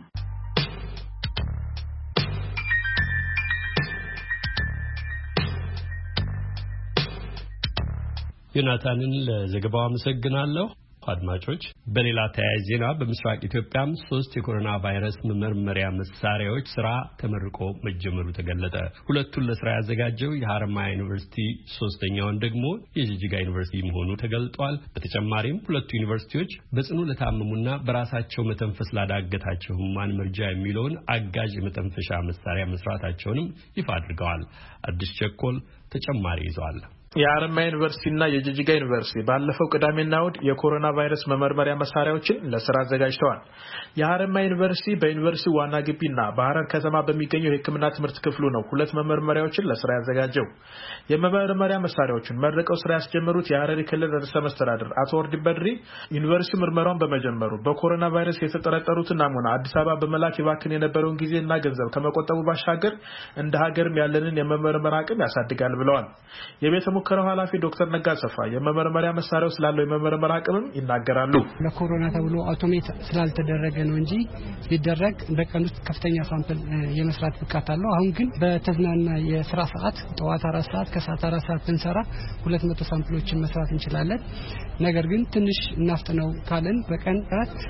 ዮናታንን ለዘገባው አመሰግናለሁ። አድማጮች በሌላ ተያያዥ ዜና በምስራቅ ኢትዮጵያም 3 የኮሮና ቫይረስ መመርመሪያ መሳሪያዎች ስራ ተመርቆ መጀመሩ ተገለጠ። ሁለቱን ለስራ ያዘጋጀው የሐረማያ ዩኒቨርሲቲ፣ ሶስተኛውን ደግሞ የጂጂጋ ዩኒቨርሲቲ መሆኑ ተገልጧል። በተጨማሪም ሁለቱ ዩኒቨርሲቲዎች በጽኑ ለታመሙና በራሳቸው መተንፈስ ላዳገታቸው ህሙማን መርጃ የሚለውን አጋዥ የመተንፈሻ መሳሪያ መስራታቸውንም ይፋ አድርገዋል። አዲስ ቸኮል ተጨማሪ ይዟል። የሐረማያ ዩኒቨርሲቲና የጅጅጋ ዩኒቨርሲቲ ባለፈው ቅዳሜና እሁድ የኮሮና ቫይረስ መመርመሪያ መሳሪያዎችን ለስራ አዘጋጅተዋል። የሐረማያ ዩኒቨርሲቲ በዩኒቨርሲቲው ዋና ግቢና በሐረር ከተማ በሚገኘው የሕክምና ትምህርት ክፍሉ ነው ሁለት መመርመሪያዎችን ለስራ ያዘጋጀው። የመመርመሪያ መሳሪያዎችን መርቀው ስራ ያስጀመሩት የሐረሪ ክልል ርዕሰ መስተዳድር አቶ ወርዲ በድሪ ዩኒቨርሲቲው ምርመራውን በመጀመሩ በኮሮና ቫይረስ የተጠረጠሩትን ናሙና አዲስ አበባ በመላክ ይባክን የነበረውን ጊዜና ገንዘብ ከመቆጠቡ ባሻገር እንደ ሀገርም ያለንን የመመርመር አቅም ያሳድጋል ብለዋል። የቤተ ሙከራው ኃላፊ ዶክተር ነጋሰፋ የመመርመሪያ መሳሪያው ስላለው የመመርመር አቅምም ይናገራሉ። ለኮሮና ተብሎ አውቶሜት ስላልተደረገ ነው እንጂ ቢደረግ በቀን ውስጥ ከፍተኛ ሳምፕል የመስራት ብቃት አለው። አሁን ግን በተዝናና የስራ ሰዓት ጠዋት 4 ሰዓት ከሰዓት 4 ሰዓት ብንሰራ 200 ሳምፕሎችን መስራት እንችላለን። ነገር ግን ትንሽ እናፍጥነው ካለን በቀን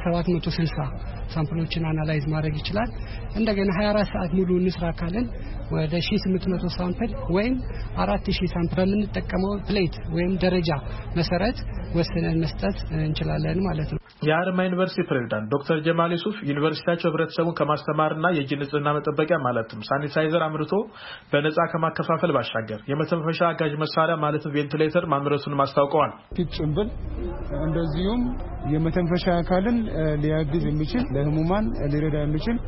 760 ሳምፕሎችን አናላይዝ ማድረግ ይችላል። እንደገና 24 ሰዓት ሙሉ እንስራ ካለን ወደ 1800 ሳምፕል ወይም 4000 ሳምፕል በምንጠቀመው ፕሌት ወይም ደረጃ መሰረት ወስነን መስጠት እንችላለን ማለት ነው። የሐረማያ ዩኒቨርሲቲ ፕሬዝዳንት ዶክተር ጀማል ዩሱፍ ዩኒቨርሲቲያቸው ህብረተሰቡን ከማስተማርና የእጅ ንጽህና መጠበቂያ ማለትም ሳኒታይዘር አምርቶ በነፃ ከማከፋፈል ባሻገር የመተንፈሻ አጋዥ መሳሪያ ማለትም ቬንቲሌተር ማምረቱን ማስታውቀዋል። ጭንብል እንደዚሁም የመተንፈሻ አካልን ሊያግዝ የሚችል ለህሙማን ሊረዳ የሚችል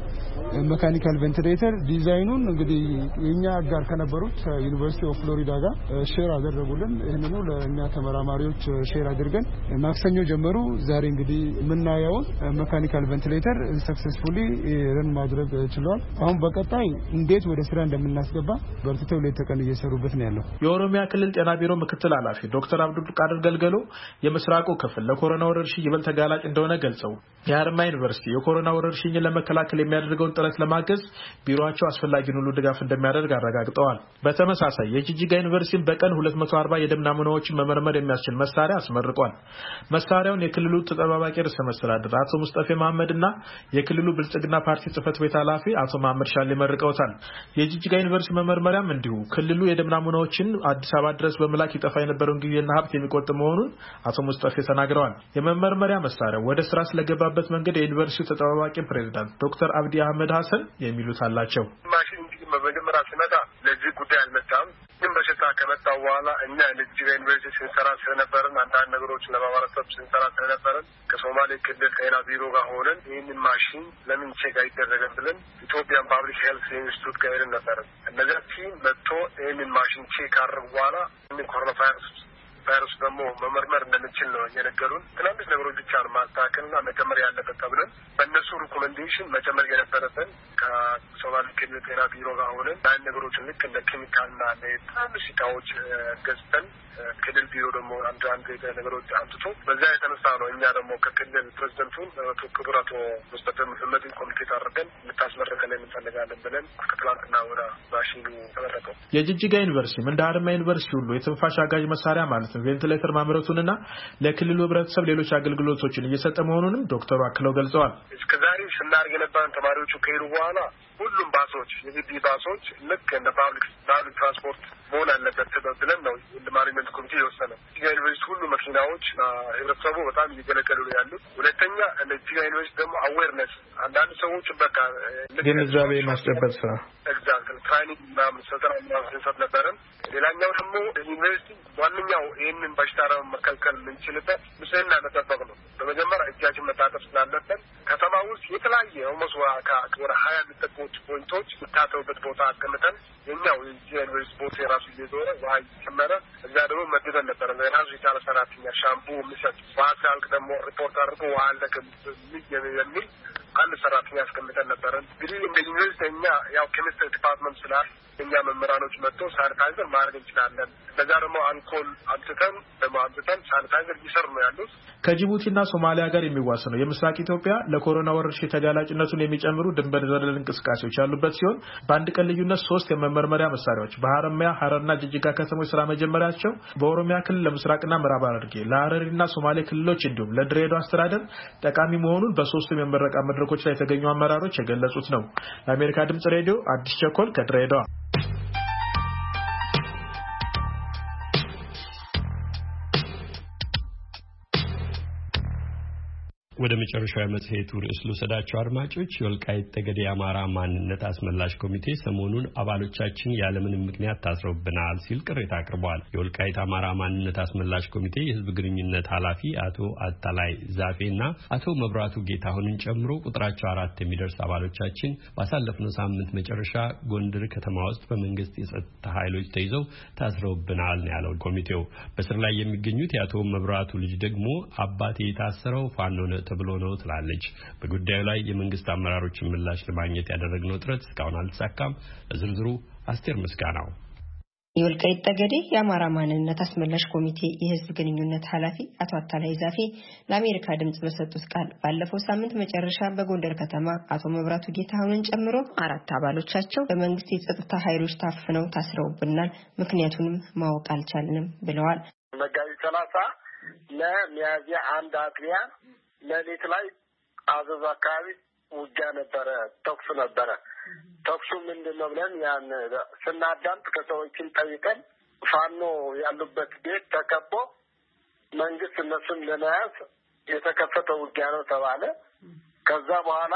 ሜካኒካል ቬንቲሌተር ዲዛይኑን እንግዲህ የኛ አጋር ከነበሩት ዩኒቨርሲቲ ኦፍ ፍሎሪዳ ጋር ሼር አደረጉልን። ይሄንኑ ለኛ ተመራማሪዎች ሼር አድርገን ማክሰኞ ጀመሩ። ዛሬ እንግዲህ የምናየው ሜካኒካል ቬንቲሌተር ሰክሰስፉሊ ረን ማድረግ ችሏል። አሁን በቀጣይ እንዴት ወደ ስራ እንደምናስገባ በርትተው ለተቀን እየሰሩበት ነው ያለው። የኦሮሚያ ክልል ጤና ቢሮ ምክትል ኃላፊ ዶክተር አብዱል ቃድር ገልገሎ የምስራቁ ክፍል ለኮሮና ወረርሽኝ ይበልጥ ተጋላጭ እንደሆነ ገልጸው የሐረማያ ዩኒቨርሲቲ የኮሮና ወረርሽኝን ለመከላከል የሚያደርገውን ጥረት ለማገዝ ቢሮአቸው አስፈላጊውን ሁሉ ድጋፍ እንደሚያደርግ አረጋግጠዋል። በተመሳሳይ የጅጅጋ ዩኒቨርሲቲ በቀን 240 የደም ናሙናዎችን መመርመር የሚያስችል መሳሪያ አስመርቋል። መሳሪያውን የክልሉ ተጠባባቂ ርዕሰ መስተዳድር አቶ ሙስጠፌ መሐመድና የክልሉ ብልጽግና ፓርቲ ጽህፈት ቤት ኃላፊ አቶ መሐመድ ሻሌ መርቀውታል። የጅጅጋ ዩኒቨርሲቲ መመርመሪያም እንዲሁ ክልሉ የደም ናሙናዎችን አዲስ አበባ ድረስ በመላክ ይጠፋ የነበረውን ጊዜና ሀብት የሚቆጥብ መሆኑን አቶ ሙስጠፌ ተናግረዋል። የመመርመሪያ መሳሪያው ወደ ስራ ስለገባበት መንገድ የዩኒቨርሲቲው ተጠባባቂ ፕሬዝዳንት ዶክተር አብዲ አህመድ ሐሰን የሚሉት አላቸው። ማሽን በመጀመሪያ ሲመጣ ለዚህ ጉዳይ አልመጣም። ግን በሽታ ከመጣው በኋላ እኛ ለጅጅጋ ዩኒቨርሲቲ ስንሰራ ስለነበረን አንዳንድ ነገሮችን ለማህበረሰብ ስንሰራ ስለነበረን ከሶማሌ ክልል ጤና ቢሮ ጋር ሆነን ይህንን ማሽን ለምን ቼክ አይደረግም ብለን ኢትዮጵያን ፓብሊክ ሄልት ኢንስቲትዩት ጋር ሄደን ነበረ። እነዚያ ቲም መጥቶ ይህንን ማሽን ቼክ ካደረጉ በኋላ ኮሮና ቫይረስ ደግሞ መመርመር እንደምንችል ነው የነገሩን። ትናንሽ ነገሮች ብቻ ነው ማስተካከልና መጨመር ያለበት ተብለን በእነሱ ሪኮሜንዴሽን መጨመር የነበረብን ከሶማሌ ክልል ጤና ቢሮ ጋር ሆነን ያን ነገሮችን ልክ እንደ ኬሚካልና ትናንሽ እቃዎች ገዝተን ክልል ቢሮ ደግሞ አንድ ነገሮች አምጥቶ በዛ የተነሳ ነው እኛ ደግሞ ከክልል ፕሬዚደንቱን ክቡር አቶ ሙስጠፌ መሐመድን ኮሚኒኬት አድርገን ልታስመረቀልን እንፈልጋለን ብለን ከትላንትና ወደ ማሽኑ ተመረቀው። የጅጅጋ ዩኒቨርሲቲ እንደ ሐረማያ ዩኒቨርሲቲ ሁሉ የትንፋሽ አጋዥ መሳሪያ ማለት ነው ቬንቲሌተር ማምረቱንና ለክልሉ ህብረተሰብ ሌሎች አገልግሎቶችን እየሰጠ መሆኑንም ዶክተሩ አክለው ገልጸዋል። እስከዛሬ ስናደርግ የነበረን ተማሪዎቹ ከሄዱ በኋላ ሁሉም ባሶች የግቢ ባሶች ልክ እንደ ፓብሊክ ትራንስፖርት መሆን አለበት ብለን ነው ማኔጅመንት ኮሚቴ የወሰነው። ጅጅጋ ዩኒቨርሲቲ ሁሉ መኪናዎች ህብረተሰቡ በጣም እየገለገሉ ነው ያሉት። ሁለተኛ ጅጅጋ ዩኒቨርሲቲ ደግሞ አዌርነስ አንዳንድ ሰዎች በቃ ግንዛቤ ማስጨበጥ ስራ ኤግዛክትሊ ትሬኒንግ ምናምን ስልጠና ስንሰጥ ነበረን። ሌላኛው ደግሞ ዩኒቨርሲቲ ዋነኛው ይህንን በሽታ መከልከል የምንችልበት ንጽህና መጠበቅ ነው። በመጀመሪያ እጃችን መታጠብ ስላለብን ከተማ ውስጥ የተለያየ ኦልሞስት ወደ 20 የሚጠጉ ፖይንቶች የምታጠቡበት ቦታ አስቀምጠን የኛው የጅጅጋ ዩኒቨርሲቲ ቦቴ የራሱ እየዞረ ውሃ እየጨመረ እዛ ደግሞ መድበን ነበረ። የራሱ የቻለ ሰራተኛ ሻምፑ የሚሰጥ ውሃ ሲያልቅ ደግሞ ሪፖርት አድርጎ ውሃ አለቀ የሚል አንድ ሰራተኛ አስቀምጠን ነበረን። እንግዲህ እንደ ዩኒቨርሲቲ እኛ ያው ኬሚስትሪ ዲፓርትመንት ስላል እኛ መምህራኖች መጥቶ ሳኒታይዘር ማድረግ እንችላለን። ከዛ ደግሞ አልኮል አምጥተን ሳኒታይዘር እየሰሩ ነው ያሉት። ከጅቡቲና ሶማሊያ ጋር የሚዋሰነው የምስራቅ ኢትዮጵያ ለኮሮና ወረርሽኝ ተጋላጭነቱን የሚጨምሩ ድንበር ዘለል እንቅስቃሴዎች ያሉበት ሲሆን በአንድ ቀን ልዩነት 3 የመመርመሪያ መሳሪያዎች በሐረማያ ሐረርና ጅጅጋ ከተሞች ስራ መጀመሪያቸው በኦሮሚያ ክልል ለምስራቅና ምዕራብ ሐረርጌ ለሐረሪና ሶማሌ ክልሎች እንዲሁም ለድሬዳዋ አስተዳደር ጠቃሚ መሆኑን በ3ቱም የምረቃ መድረኮች ላይ የተገኙ አመራሮች የገለጹት ነው። ለአሜሪካ ድምጽ ሬዲዮ አዲስ ቸኮል ከድሬዳዋ። ወደ መጨረሻው መጽሔቱ ርዕስ ልውሰዳቸው አድማጮች። የወልቃይት ጠገዴ የአማራ ማንነት አስመላሽ ኮሚቴ ሰሞኑን አባሎቻችን ያለምንም ምክንያት ታስረውብናል ሲል ቅሬታ አቅርበዋል። የወልቃይት አማራ ማንነት አስመላሽ ኮሚቴ የህዝብ ግንኙነት ኃላፊ አቶ አታላይ ዛፌና አቶ መብራቱ ጌታሁንን ጨምሮ ቁጥራቸው 4 የሚደርስ አባሎቻችን ባሳለፍነው ሳምንት መጨረሻ ጎንደር ከተማ ውስጥ በመንግስት የጸጥታ ኃይሎች ተይዘው ታስረውብናል ነው ያለው ኮሚቴው። በስር ላይ የሚገኙት የአቶ መብራቱ ልጅ ደግሞ አባቴ የታሰረው ፋኖ ነው ተብሎ ነው ትላለች። በጉዳዩ ላይ የመንግስት አመራሮችን ምላሽ ለማግኘት ያደረግነው ጥረት እስካሁን አልተሳካም። ለዝርዝሩ አስቴር ምስጋናው። የወልቃይት ጠገዴ የአማራ ማንነት አስመላሽ ኮሚቴ የህዝብ ግንኙነት ኃላፊ አቶ አታላይ ዛፌ ለአሜሪካ ድምጽ በሰጡት ቃል ባለፈው ሳምንት መጨረሻ በጎንደር ከተማ አቶ መብራቱ ጌታሁንን ጨምሮ 4 አባሎቻቸው በመንግስት የጸጥታ ኃይሎች ታፍነው ታስረውብናል፣ ምክንያቱንም ማወቅ አልቻልንም ብለዋል። መጋቢት 30 ለሚያዝያ 1 አጥቢያ ሌሊት ላይ አዘዝ አካባቢ ውጊያ ነበረ፣ ተኩስ ነበረ። ተኩሱ ምንድነው ብለን ያን ስናዳምጥ ከሰዎችን ጠይቀን ፋኖ ያሉበት ቤት ተከቦ መንግስት እነሱን ለመያዝ የተከፈተ ውጊያ ነው ተባለ። ከዛ በኋላ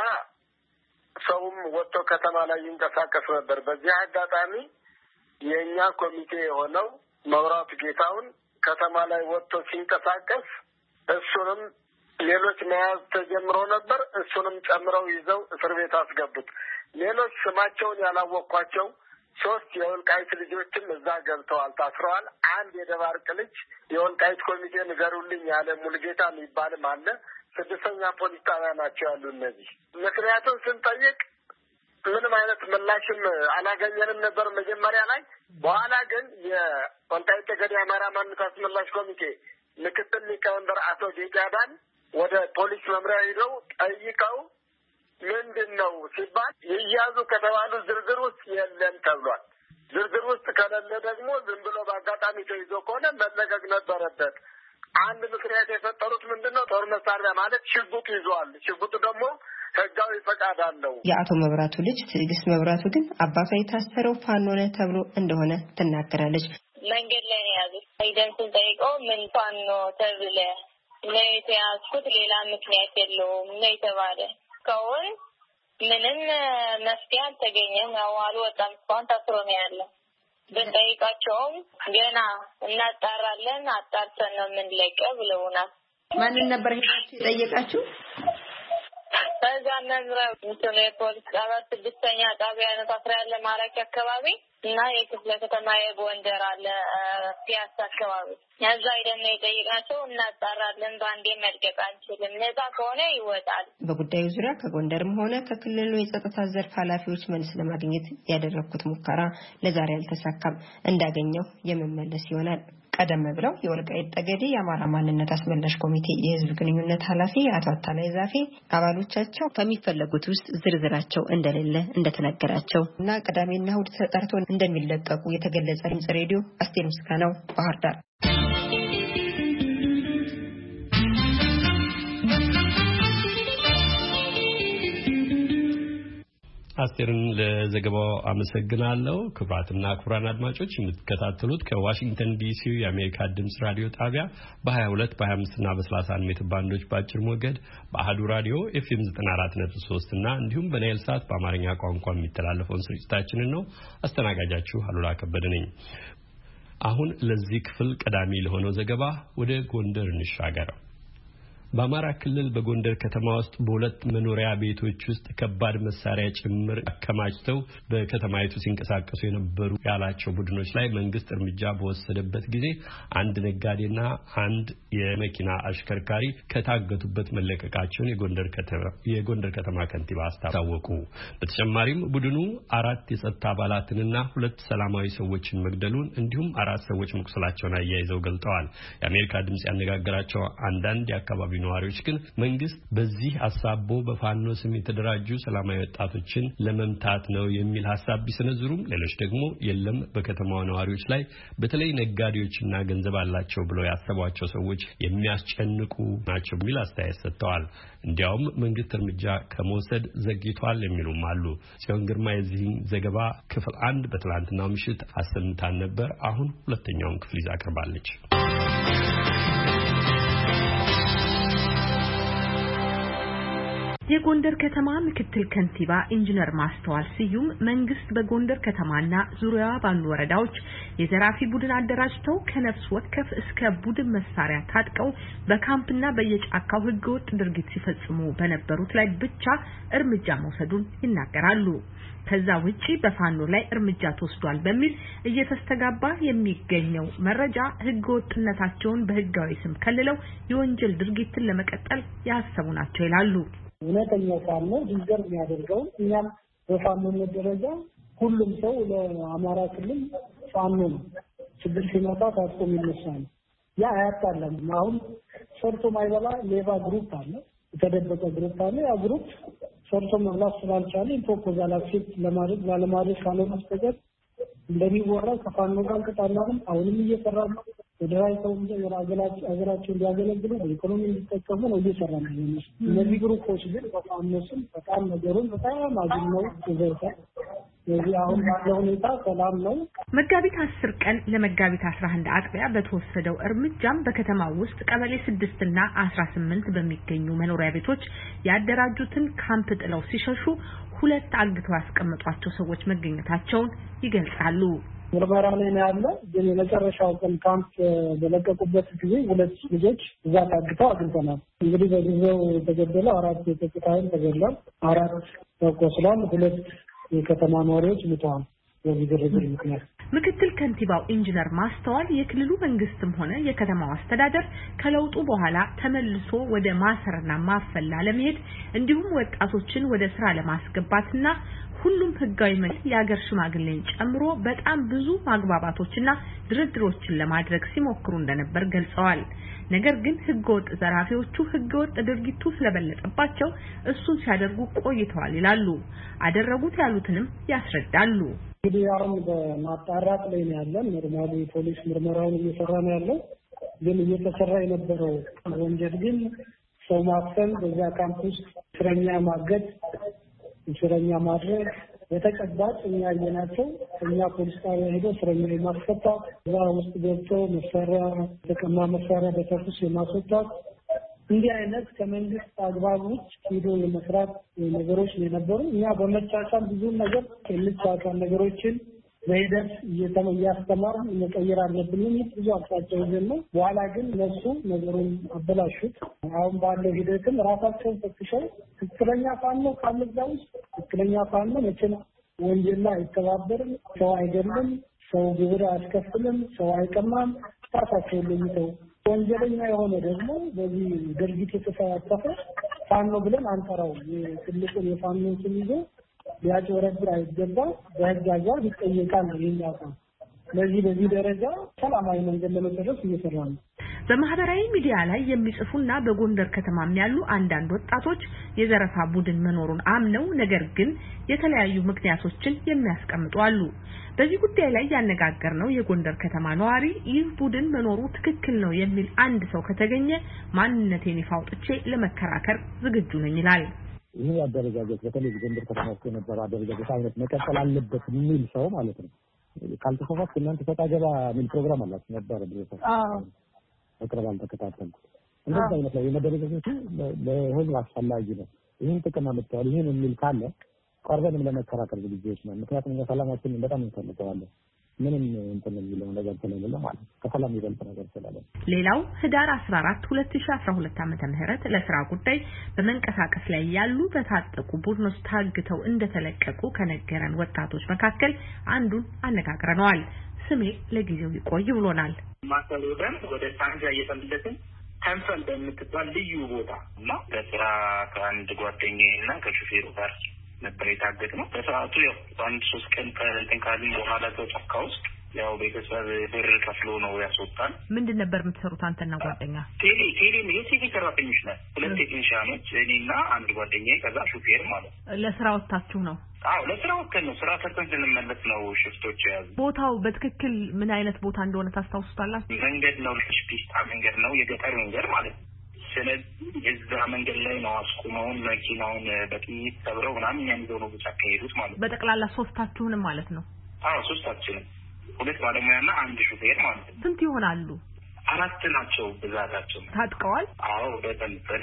ሰውም ወጥቶ ከተማ ላይ ይንቀሳቀስ ነበር። በዚህ አጋጣሚ የኛ ኮሚቴ የሆነው መብራቱ ጌታውን ከተማ ላይ ወጥቶ ሲንቀሳቀስ እሱንም ሌሎች መያዝ ተጀምሮ ነበር። እሱንም ጨምረው ይዘው እስር ቤት አስገቡት። ሌሎች ስማቸውን ያላወቅኳቸው 3 የወልቃይት ልጆችም እዛ ገብተዋል፣ ታስረዋል። አንድ የደባርቅ ልጅ የወልቃይት ኮሚቴ ንገሩልኝ ያለ ሙልጌታ የሚባልም አለ። 6ኛ ፖሊስ ጣቢያ ናቸው ያሉ እነዚህ። ምክንያቱም ስንጠይቅ ምንም አይነት ምላሽም አላገኘንም ነበር መጀመሪያ ላይ። በኋላ ግን የወልቃይት ጠገዴ የአማራ ማንነት አስመላሽ ኮሚቴ ምክትል ሊቀመንበር አቶ ጌጃዳን ወደ ፖሊስ መምሪያ ሄደው ጠይቀው ምንድነው ሲባል ይያዙ ከተባሉ ዝርዝር ውስጥ የለም ተብሏል። ዝርዝር ውስጥ ከሌለ ደግሞ ዝም ብሎ በአጋጣሚ ተይዞ ከሆነ መለቀቅ ነበረበት። አንድ ምክንያት የፈጠሩት ምንድነው ጦር መሳሪያ ማለት ሽጉጥ ይዟል። ሽጉጡ ደግሞ ህጋዊ ፈቃድ አለው። የአቶ መብራቱ ልጅ ትዕግስት መብራቱ ግን አባቷ የታሰረው ፋኖ ነው ተብሎ እንደሆነ ትናገራለች። መንገድ ላይ ነው ያሉት። ሄደን ስንጠይቀው ምን ፋኖ ተብለ ነው የተያዝኩት፣ ሌላ ምክንያት የለውም ነው የተባለ። እስካሁን ምንም መፍትሄ አልተገኘም። አዋሉ ወጣም እስካሁን ታስሮ ነው ያለው። ብንጠይቃቸውም ገና እናጣራለን፣ አጣርተን ነው የምንለቀው ብለውናል። ማንን ነበር ሄዳችሁ የጠየቃችሁ? በዛ መምሪያ እንትን የፖሊስ ጣቢያ 6ኛ ጣቢያ ነው ታስራ ያለ ማራኪ አካባቢ እና የክፍለ ከተማ የጎንደር አለ ፒያሳ አካባቢ። እዛ ሄደን የጠየቅናቸው እናጣራለን፣ ባንዴ መልቀቅ አንችልም፣ ነፃ ከሆነ ይወጣል። በጉዳዩ ዙሪያ ከጎንደርም ሆነ ከክልሉ የጸጥታ ዘርፍ ኃላፊዎች መልስ ለማግኘት ያደረኩት ሙከራ ለዛሬ አልተሳካም። እንዳገኘው የመመለስ ይሆናል። ቀደም ብለው የወልቃይት ጠገዴ የአማራ ማንነት አስመላሽ ኮሚቴ የህዝብ ግንኙነት ኃላፊ አቶ አታላይ ዛፌ አባሎቻቸው ከሚፈለጉት ውስጥ ዝርዝራቸው እንደሌለ እንደተነገራቸው እና ቅዳሜና እሁድ ተጠርቶ እንደሚለቀቁ የተገለጸ ድምጽ ሬዲዮ አስቴር ምስጋናው ባህር ዳር። አስቴርን ለዘገባው አመሰግናለሁ። ክቡራትና ክቡራን አድማጮች የምትከታተሉት ከዋሽንግተን ዲሲ የአሜሪካ ድምጽ ራዲዮ ጣቢያ በ22 በ25 እና በ31 ሜትር ባንዶች በአጭር ሞገድ በአህዱ ራዲዮ ኤፍኤም 94.3 እና እንዲሁም በናይል ሳት በአማርኛ ቋንቋ የሚተላለፈውን ስርጭታችንን ነው። አስተናጋጃችሁ አሉላ ከበደ ነኝ። አሁን ለዚህ ክፍል ቀዳሚ ለሆነው ዘገባ ወደ ጎንደር እንሻገር። በአማራ ክልል በጎንደር ከተማ ውስጥ በሁለት መኖሪያ ቤቶች ውስጥ ከባድ መሳሪያ ጭምር አከማችተው በከተማይቱ ሲንቀሳቀሱ የነበሩ ያላቸው ቡድኖች ላይ መንግስት እርምጃ በወሰደበት ጊዜ አንድ ነጋዴና አንድ የመኪና አሽከርካሪ ከታገቱበት መለቀቃቸውን የጎንደር ከተማ ከንቲባ አስታወቁ። በተጨማሪም ቡድኑ 4 የጸጥታ አባላትንና 2 ሰላማዊ ሰዎችን መግደሉን እንዲሁም 4 ሰዎች መቁሰላቸውን አያይዘው ገልጠዋል። የአሜሪካ ድምጽ ያነጋገራቸው አንዳንድ የአካባቢ ነዋሪዎች ግን መንግስት በዚህ አሳቦ በፋኖ ስም የተደራጁ ሰላማዊ ወጣቶችን ለመምታት ነው የሚል ሐሳብ ቢሰነዝሩም ሌሎች ደግሞ የለም በከተማው ነዋሪዎች ላይ በተለይ ነጋዴዎችና ገንዘብ አላቸው ብለው ያሰቧቸው ሰዎች የሚያስጨንቁ ናቸው የሚል አስተያየት ሰጥተዋል። እንዲያውም መንግስት እርምጃ ከመውሰድ ዘግይቷል የሚሉም አሉ። ጽዮን ግርማ የዚህን ዘገባ ክፍል 1 በትላንትናው ምሽት አሰምታን ነበር። አሁን ሁለተኛውን ክፍል ይዛ ቀርባለች። የጎንደር ከተማ ምክትል ከንቲባ ኢንጂነር ማስተዋል ስዩም መንግስት በጎንደር ከተማና ዙሪያዋ ባሉ ወረዳዎች የዘራፊ ቡድን አደራጅተው ከነፍስ ወከፍ እስከ ቡድን መሳሪያ ታጥቀው በካምፕና በየጫካው ህገወጥ ድርጊት ሲፈጽሙ በነበሩት ላይ ብቻ እርምጃ መውሰዱን ይናገራሉ። ከዛ ውጪ በፋኖ ላይ እርምጃ ተወስዷል በሚል እየተስተጋባ የሚገኘው መረጃ ህገወጥነታቸውን በህጋዊ ስም ከልለው የወንጀል ድርጊትን ለመቀጠል ያሰቡ ናቸው ይላሉ። እውነተኛው ፋኖ ዲንገር የሚያደርገው እኛም በፋኖነት ደረጃ ሁሉም ሰው ለአማራ ክልል ፋኖ ነው። ችግር ሲመጣ ታጥቆ የሚነሳ ነው። ያ አያጣለም። አሁን ሰርቶ ማይበላ ሌባ ግሩፕ አለ፣ የተደበቀ ግሩፕ አለ። ያ ግሩፕ ሰርቶ መብላት ስላልቻለ ፕሮፖዛል አክሴፕት ለማድረግ ካልሆነ በስተቀር እንደሚወራው ከፋኖ ጋር እንቀጣለን። አሁንም እየሰራ ነው። ወደራይተው አገራቸው እንዲያገለግሉ በኢኮኖሚ እንዲጠቀሙ ነው እየሰራ ነው። እነዚህ ግሩፖች ግን በፋኖስም በጣም ነገሩን በጣም አግነው ይዘውታል። ስለዚህ አሁን ባለው ሁኔታ ሰላም ነው። መጋቢት 10 ቀን ለመጋቢት 11 አጥቢያ በተወሰደው እርምጃም በከተማው ውስጥ ቀበሌ 6 እና 18 በሚገኙ መኖሪያ ቤቶች ያደራጁትን ካምፕ ጥለው ሲሸሹ 2 አግተው ያስቀመጧቸው ሰዎች መገኘታቸውን ይገልጻሉ። ምርመራ ላይ ያለ ግን የመጨረሻው ቀን ካምፕ በለቀቁበት ጊዜ 2 ልጆች እዛ ታግተው አግኝተናል። እንግዲህ በጊዜው የተገደለው 4 የተቀጣዩ ተገድለዋል፣ 4 ተቆስለዋል፣ 2 የከተማ ነዋሪዎች ሞተዋል። በዚህ ግርግር ምክንያት ምክትል ከንቲባው ኢንጂነር ማስተዋል የክልሉ መንግስትም ሆነ የከተማው አስተዳደር ከለውጡ በኋላ ተመልሶ ወደ ማሰርና ማፈላ ለመሄድ እንዲሁም ወጣቶችን ወደ ስራ ለማስገባትና ሁሉም ህጋዊ መልክ የአገር ሽማግሌን ጨምሮ በጣም ብዙ ማግባባቶችና ድርድሮችን ለማድረግ ሲሞክሩ እንደነበር ገልጸዋል። ነገር ግን ህገወጥ ዘራፊዎቹ ህገወጥ ድርጊቱ ስለበለጠባቸው እሱን ሲያደርጉ ቆይተዋል ይላሉ። አደረጉት ያሉትንም ያስረዳሉ። እንግዲህ አሁን በማጣራት ላይ ነው ያለን። ኖርማሊ ፖሊስ ምርመራውን እየሰራ ነው ያለው። ግን እየተሰራ የነበረው ወንጀል ግን ሰው ማፈን፣ በዛ ካምፕ ውስጥ እስረኛ ማገድ፣ እስረኛ ማድረግ በተጨባጭ እኛ ያየናቸው እኛ ፖሊስ ጣቢያ ሄዶ እስረኛ የማስፈታት እዛ ውስጥ ገብቶ መሳሪያ ተቀማ መሳሪያ በተኩስ የማስወጣት እንዲህ አይነት ከመንግስት አግባብ ውጭ ሄዶ የመስራት ነገሮች የነበሩ እኛ በመቻቻል ብዙ ነገር የምቻቻል ነገሮችን በሂደት እያስተማር መቀየር አለብን የሚል ብዙ አቅጣጫ ይዘን ነው። በኋላ ግን እነሱ ነገሩን አበላሹት። አሁን ባለው ሂደትም ራሳቸውን ፈትሸው ትክክለኛ ፋኖ ካለዛ ውስጥ ትክክለኛ ፋኖ መቼም ወንጀል ላይ አይተባበርም፣ ሰው አይገድልም፣ ሰው ግብር አያስከፍልም፣ ሰው አይቀማም፣ ራሳቸውን ለይተው ወንጀለኛ የሆነ ደግሞ በዚህ ድርጊት የተሳተፈ ፋኖ ብለን አንጠራው። ትልቁን የፋኖን ስም ይዞ ሊያጭበረብር አይገባም፣ በህግ አግባብ ይጠየቃል ነው የሚያውቀው። በዚህ ደረጃ ሰላማዊ መንገድ ለመጨረስ እየሰራ ነው። በማህበራዊ ሚዲያ ላይ የሚጽፉና በጎንደር ከተማም ያሉ አንዳንድ ወጣቶች የዘረፋ ቡድን መኖሩን አምነው ነገር ግን የተለያዩ ምክንያቶችን የሚያስቀምጡ አሉ። በዚህ ጉዳይ ላይ ያነጋገርነው የጎንደር ከተማ ነዋሪ ይህ ቡድን መኖሩ ትክክል ነው የሚል አንድ ሰው ከተገኘ ማንነቴን ይፋ አውጥቼ ለመከራከር ዝግጁ ነኝ ይላል። ይህ አደረጃጀት በተለይ ጎንደር ከተማ ውስጥ የነበረ አደረጃጀት አይነት መቀጠል አለበት የሚል ሰው ማለት ነው። ካልተሳሳትኩ እናንተ ሰጣ ገባ የሚል ፕሮግራም አላችሁ ነበር ብለህ አቅርባ አልተከታተልኩም። እንደዚህ አይነት ላይ የመደረጃጀቱ ለህዝብ አስፈላጊ ነው። ይህን ጥቅም አመጣው ይህን የሚል ካለ ቀርበንም ለመከራከር ዝግጁዎች ነን። ምክንያቱም ሰላማችንን በጣም እንፈልገዋለን። ምንም እንትን የሚለው ነገር ስለሌለ ማለት ነው። ከሰላም ይበልጥ ነገር ስለሌለ ሌላው ህዳር 14 2012 ዓ.ም ለስራ ጉዳይ በመንቀሳቀስ ላይ ያሉ በታጠቁ ቡድኖች ታግተው እንደተለቀቁ ከነገረን ወጣቶች መካከል አንዱን አነጋግረነዋል። ስሜ ለጊዜው ይቆይ ብሎናል። ማሰሉደን ወደ ሳንጃ እየተመለስን ተንፈል በምትባል ልዩ ቦታ እና በስራ ከአንድ ጓደኛዬና ከሹፌሩ ጋር ነበር የታገድነው። በሰዓቱ ያው አንድ 3 ቀን ከእንካልን በኋላ ተጫካ ውስጥ ያው ቤተሰብ ብር ከፍሎ ነው ያስወጣን። ምንድን ነበር የምትሰሩት አንተና ጓደኛ? ቴሌ የሲቪ ሰራተኞች ነን። 2 ቴክኒሻኖች እኔና አንድ ጓደኛዬ ከዛ ሹፌር ማለት ነው። ለስራ ወጣችሁ ነው? አዎ ለስራ ወጥተን ነው። ስራ ሰርተን ስንመለስ ነው ሽፍቶች ያዙ። ቦታው በትክክል ምን አይነት ቦታ እንደሆነ ታስታውሱታላችሁ? መንገድ ነው፣ ፒስታ መንገድ ነው፣ የገጠር መንገድ ማለት ነው። ስለዚህ እዛ መንገድ ላይ ነው አስቁመውን መኪናውን በጥይት ሰብረው ምናምን እኛን ይዘው ነው ብቻ ከሄዱት ማለት ነው። በጠቅላላ 3ታችሁንም ማለት ነው? አዎ 3ታችንም፣ 2 ባለሙያና 1 ሹፌር ማለት ነው። ስንት ይሆናሉ? 4 ናቸው ብዛታቸው። ታጥቀዋል? አዎ በደንብ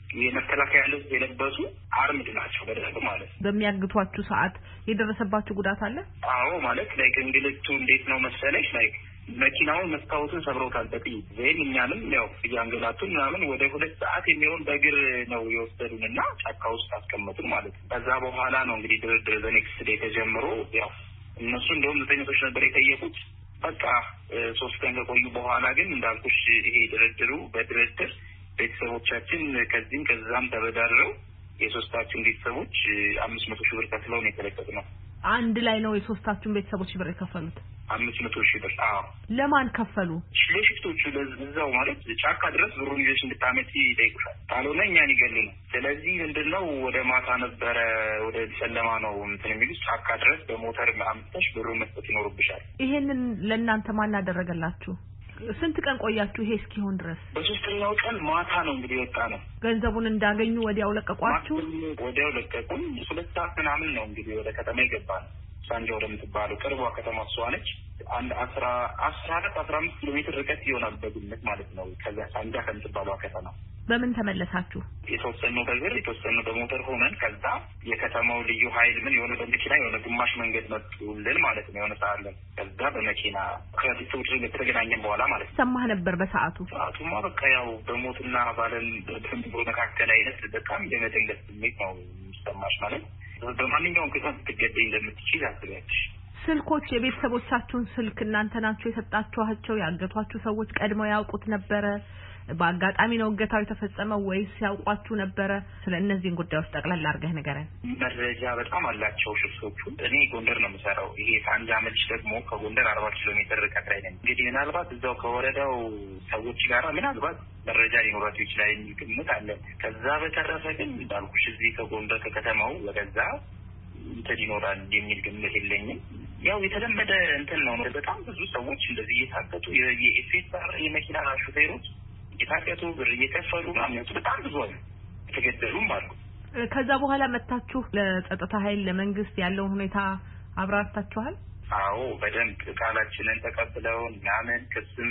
የመከላከያ ልብስ የለበሱ አርምድ ናቸው በደንብ ማለት ነው። በሚያግቷችሁ ሰዓት የደረሰባችሁ ጉዳት አለ? አዎ ማለት ላይክ እንግልቱ እንዴት ነው መሰለሽ ላይክ መኪናውን መስታወቱን ሰብረውታል በጥይት ዘይን እኛንም ያው እያንገላቱን ምናምን ወደ 2 ሰዓት የሚሆን በእግር ነው የወሰዱንና ጫካ ውስጥ አስቀመጡን ማለት ነው። ከዛ በኋላ ነው እንግዲህ ድርድር በኔክስት ዴይ ተጀምሮ ያው እነሱ እንደውም 9 ሰዎች ነበር የጠየቁት። በቃ 3 ቀን ከቆዩ በኋላ ግን እንዳልኩሽ ይሄ ድርድሩ በድርድር ቤተሰቦቻችን ከዚህም ከዛም ተበዳድረው የሶስታችን ቤተሰቦች 500 ሺህ ብር ከፍለው ነው የተለቀቅነው። አንድ ላይ ነው የሶስታችን ቤተሰቦች ብር የከፈሉት 500 ሺህ ብር። አዎ ለማን ከፈሉ? ለሽፍቶቹ ለዛው ማለት ጫካ ድረስ ብሩን ይዘሽ እንድታመጪ ይጠይቁሻል። ካልሆነ እኛን ይገሉናል። ስለዚህ ምንድነው ወደ ማታ ነበረ ወደ ሰለማ ነው እንትን የሚሉት ጫካ ድረስ በሞተር አምጥተሽ ብሩን መስጠት ይኖርብሻል። ይሄንን ለእናንተ ማን አደረገላችሁ? ስንት ቀን ቆያችሁ ይሄ እስኪሆን ድረስ? በ3ኛው ቀን ማታ ነው እንግዲህ ወጣ ነው። ገንዘቡን እንዳገኙ ወዲያው ለቀቋችሁ? ወዲያው ለቀቁን። 2 ሰዓት ምናምን ነው እንግዲህ ወደ ከተማ የገባነው። ሳንጃ ወደምትባለው ቅርቧ ከተማ እሷ ነች። አንድ 15 ኪሎ ሜትር ርቀት ይሆናል በግምት ማለት ነው ከዛ ሳንጃ ከምትባለው ከተማ። በምን ተመለሳችሁ? የተወሰነው በእግር የተወሰነው በሞተር ሆነን ከዛ የከተማው ልዩ ኃይል ምን የሆነ በመኪና የሆነ ግማሽ መንገድ መጡልን ማለት ነው የሆነ ሰዓት ላይ። ከዛ በመኪና ከቤተሰቦች ጋር ከተገናኘን በኋላ ማለት ነው። ሰማህ ነበር በሰዓቱ? ሰዓቱማ በቃ ያው በሞትና ባለን በድንብሮ መካከል አይነት በጣም የመደንገጥ ስሜት ነው የሚሰማሽ ማለት በማንኛውም ቅጽበት ትገደይ እንደምትችል አስቢያለሽ። ስልኮች የቤተሰቦቻችሁን ስልክ እናንተ ናችሁ የሰጣችኋቸው? ያገቷችሁ ሰዎች ቀድመው ያውቁት ነበረ? በአጋጣሚ ነው እገታው የተፈጸመው ወይስ ያውቋችሁ ነበረ? ስለ እነዚህ ጉዳዮች ጠቅላላ አድርገህ ንገረን። መረጃ በጣም አላቸው ሽፍቶቹ። እኔ ጎንደር ነው የምሰራው። ይሄ ሳንጃ መልሽ ደግሞ ከጎንደር 40 ኪሎ ሜትር ርቀት ላይ ነኝ። እንግዲህ ምናልባት እዛው ከወረዳው ሰዎች ጋራ ምናልባት መረጃ ሊኖራቸው ይችላል የሚል ግምት አለ። ከዛ በተረፈ ግን እንዳልኩሽ እዚህ ከጎንደር ከከተማው ወደዛ እንትን ይኖራል የሚል ግምት የለኝም። ያው የተለመደ እንትን ነው። በጣም ብዙ ሰዎች እንደዚህ እየታገቱ የኤፌሳር የመኪና ሹፌሮች እየታገቱ ብር እየከፈሉ ማለት በጣም ብዙ አሉ። የተገደሉም አሉ። ከዛ በኋላ መጣችሁ ለጸጥታ ኃይል ለመንግስት ያለውን ሁኔታ አብራርታችኋል? አዎ በደንብ ቃላችንን ተቀብለው ምናምን ክስም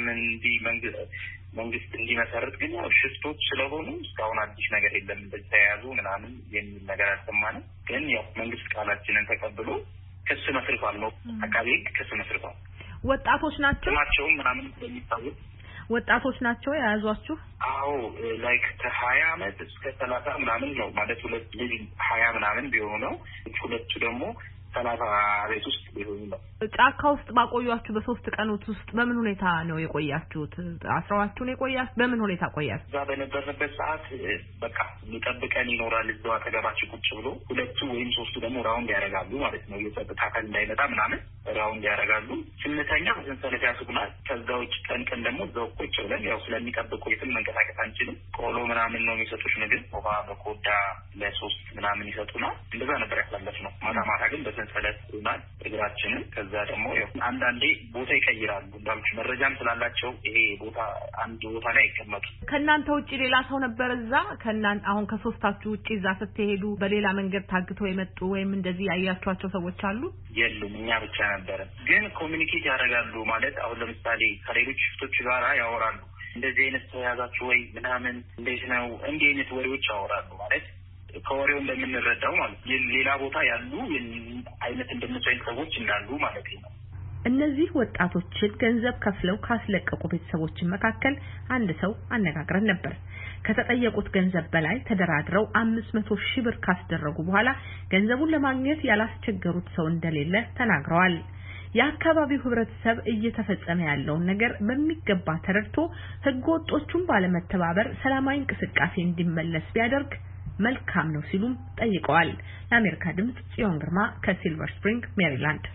መንግስት እንዲመሰርት ግን ያው ሽፍቶች ስለሆኑ እስካሁን አዲስ ነገር የለም እንደተያያዙ ምናምን የሚል ነገር አልሰማንም። ግን ያው መንግስት ቃላችንን ተቀብሎ ክስ መስርቷል ነው አቃቤ ክስ መስርቷል። ወጣቶች ናቸው ናቸው ምናምን እንደሚታወቅ ወጣቶች ናቸው የያዟችሁ? አዎ ላይክ ከ20 አመት እስከ 30 ምናምን ነው ማለት ሁለት ልጅ 20 ምናምን ቢሆኑ ነው። ሁለቱ ደግሞ 30 ቤት ውስጥ ቢሆኑ ነው። ጫካ ውስጥ ባቆያችሁ በ3 ቀኖች ውስጥ በምን ሁኔታ ነው የቆያችሁት? አስራዋችሁን የቆያችሁት በምን ሁኔታ ቆያችሁ? እዛ በነበርንበት ሰዓት በቃ ሊጠብቀን ይኖራል እዛው አጠገባችን ቁጭ ብሎ 2 ወይም 3 ደግሞ ራውንድ ያደርጋሉ ማለት ነው። የጸጥታ አካል እንዳይመጣ ምናምን ራውንድ ያደርጋሉ። ስንተኛ ሰንሰለት ያስሩናል። ከዛ ውጭ ቀን ደግሞ እዛው ቁጭ ብለን ያው ስለሚጠብቁ የትም መንቀሳቀስ አንችልም። ቆሎ ምናምን ነው የሚሰጡሽ ምግብ ውሃ በኮዳ ለ3 ምናምን ይሰጡናል። እንደዛ ነበር ያሳለፍነው። ማታ ግን በሰንሰለት ይሉናል እግራችንን። ከዛ ደግሞ ያው አንዳንዴ ቦታ ይቀይራሉ። እንዳልኩሽ መረጃም ስላላቸው ይሄ ቦታ አንድ ቦታ ላይ አይቀመጡ። ከእናንተ ውጪ ሌላ ሰው ነበር እዛ? አሁን ከሶስታችሁ ውጪ እዛ ስትሄዱ በሌላ መንገድ ታግተው የመጡ ወይም እንደዚህ ያያችኋቸው ሰዎች አሉ? የሉም፣ እኛ ብቻ ነበር። ግን ኮሚኒኬት ያደርጋሉ ማለት አሁን ለምሳሌ ከሌሎች ሽፍቶች ጋራ ያወራሉ። እንደዚህ አይነት ሰው ያዛችሁ ወይ ምናምን እንዴት ነው እንዲህ አይነት ወሬዎች ያወራሉ ማለት ከወሬው እንደምንረዳው ማለት ሌላ ቦታ ያሉ አይነት እንደነሱ አይነት ሰዎች እንዳሉ ማለት ነው። እነዚህ ወጣቶችን ገንዘብ ከፍለው ካስለቀቁ ቤተሰቦች መካከል አንድ ሰው አነጋግረን ነበር። ከተጠየቁት ገንዘብ በላይ ተደራድረው 500 ሺህ ብር ካስደረጉ በኋላ ገንዘቡን ለማግኘት ያላስቸገሩት ሰው እንደሌለ ተናግረዋል። የአካባቢው ህብረተሰብ እየተፈጸመ ያለውን ነገር በሚገባ ተረድቶ ህገወጦቹን ባለመተባበር ሰላማዊ እንቅስቃሴ እንዲመለስ ቢያደርግ መልካም ነው ሲሉም ጠይቀዋል። ለአሜሪካ ድምጽ ጽዮን ግርማ ከሲልቨር ስፕሪንግ ሜሪላንድ።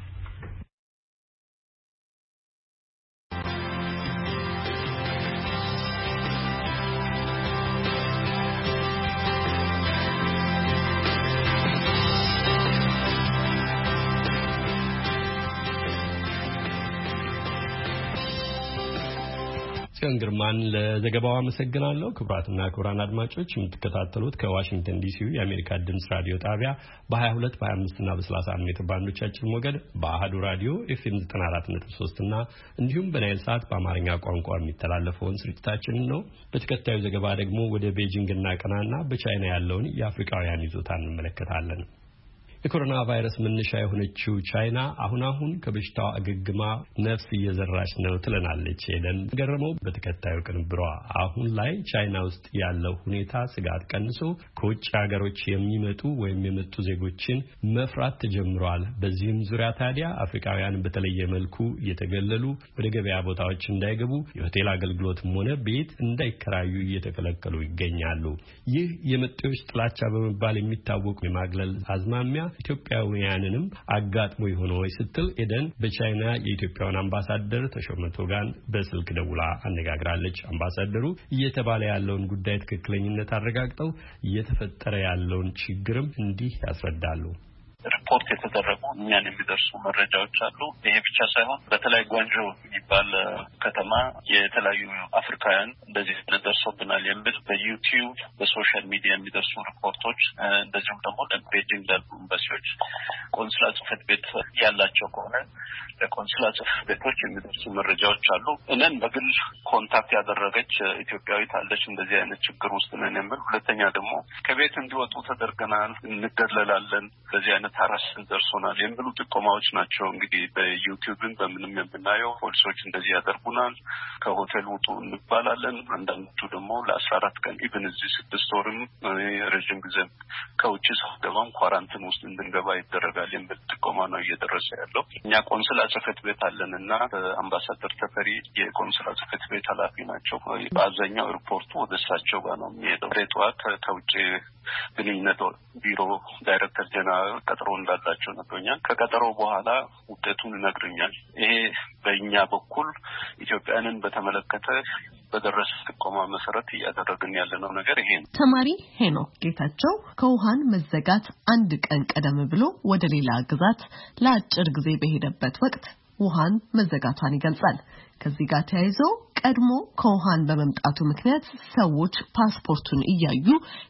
ጽዮን ግርማን ለዘገባው አመሰግናለሁ። ክቡራትና ክቡራን አድማጮች የምትከታተሉት ከዋሽንግተን ዲሲ የአሜሪካ ድምጽ ራዲዮ ጣቢያ በ22 በ25 እና በ31 ሜትር ባንዶቻችን ሞገድ በአሃዱ ራዲዮ ኤፍኤም 94.3 እና እንዲሁም በናይል ሰዓት በአማርኛ ቋንቋ የሚተላለፈውን ስርጭታችንን ነው። በተከታዩ ዘገባ ደግሞ ወደ ቤጂንግ እናቀናና በቻይና ያለውን የአፍሪካውያን ይዞታ እንመለከታለን። የኮሮና ቫይረስ መነሻ የሆነችው ቻይና አሁን ከበሽታው አገግማ ነፍስ እየዘራች ነው ትለናለች ሄለን ገረመው በተከታዩ ቅንብሯ። አሁን ላይ ቻይና ውስጥ ያለው ሁኔታ ስጋት ቀንሶ ከውጭ ሀገሮች የሚመጡ ወይም የመጡ ዜጎችን መፍራት ተጀምሯል። በዚህም ዙሪያ ታዲያ አፍሪካውያን በተለየ መልኩ እየተገለሉ ወደ ገበያ ቦታዎች እንዳይገቡ፣ የሆቴል አገልግሎትም ሆነ ቤት እንዳይከራዩ እየተከለከሉ ይገኛሉ። ይህ የመጤዎች ጥላቻ በመባል የሚታወቁ የማግለል አዝማሚያ ኢትዮጵያውያንንም አጋጥሞ ይሆን ወይ ስትል ኤደን በቻይና የኢትዮጵያውን አምባሳደር ተሾመ ቶጋን በስልክ ደውላ አነጋግራለች። አምባሳደሩ እየተባለ ያለውን ጉዳይ ትክክለኝነት አረጋግጠው እየተፈጠረ ያለውን ችግርም እንዲህ ያስረዳሉ። ሪፖርት የተደረጉ እኛን የሚደርሱ መረጃዎች አሉ። ይሄ ብቻ ሳይሆን በተለይ ጓንጆ የሚባል ከተማ የተለያዩ አፍሪካውያን እንደዚህ ደርሶብናል የሚል በዩቲዩብ በሶሻል ሚዲያ የሚደርሱ ሪፖርቶች፣ እንደዚሁም ደግሞ ለቤጂንግ ላሉ ኤምባሲዎች ቆንስላ ጽሕፈት ቤት ያላቸው ከሆነ ለቆንስላ ጽሕፈት ቤቶች የሚደርሱ መረጃዎች አሉ። እኔን በግል ኮንታክት ያደረገች ኢትዮጵያዊት አለች እንደዚህ አይነት ችግር ውስጥ ነን የሚል። ሁለተኛ ደግሞ ከቤት እንዲወጡ ተደርገናል፣ እንገለላለን፣ በዚህ አይነት ታራስን ደርሶናል የሚሉ ጥቆማዎች ናቸው። እንግዲህ በዩቲዩብን በምንም የምናየው ፖሊሶች እንደዚህ ያደርጉናል፣ ከሆቴል ውጡ እንባላለን። አንዳንዶቹ ደግሞ ለ14 ቀን ኢቭን እዚህ 6 ወርም ረጅም ጊዜ ከውጭ ሳይገባም ኳራንቲን ውስጥ እንድንገባ ይደረጋል የሚል ጥቆማ ነው እየደረሰ ያለው። እኛ ቆንስላ ጽሕፈት ቤት አለንና አምባሳደር ተፈሪ የቆንስላ ጽሕፈት ቤት ኃላፊ ናቸው። በአብዛኛው ሪፖርቱ ወደ እሳቸው ጋር ነው የሚሄደው። ጠዋት ከውጭ ግንኙነት ቢሮ ዳይሬክተር ጀነራል ቀጠሮ እንዳላቸው ነግሮኛል። ከቀጠሮ በኋላ ውጤቱን ይነግሩኛል። ይሄ በእኛ በኩል ኢትዮጵያንን በተመለከተ በደረሰ ጥቆማ መሰረት እያደረግን ያለነው ነገር ይሄ ነው። ተማሪ ሄኖክ ጌታቸው ከውሃን መዘጋት አንድ ቀን ቀደም ብሎ ወደ ሌላ ግዛት ለአጭር ጊዜ በሄደበት ወቅት ውሃን መዘጋቷን ይገልጻል። ከዚህ ጋር ተያይዞ ቀድሞ ከውሃን በመምጣቱ ምክንያት ሰዎች ፓስፖርቱን እያዩ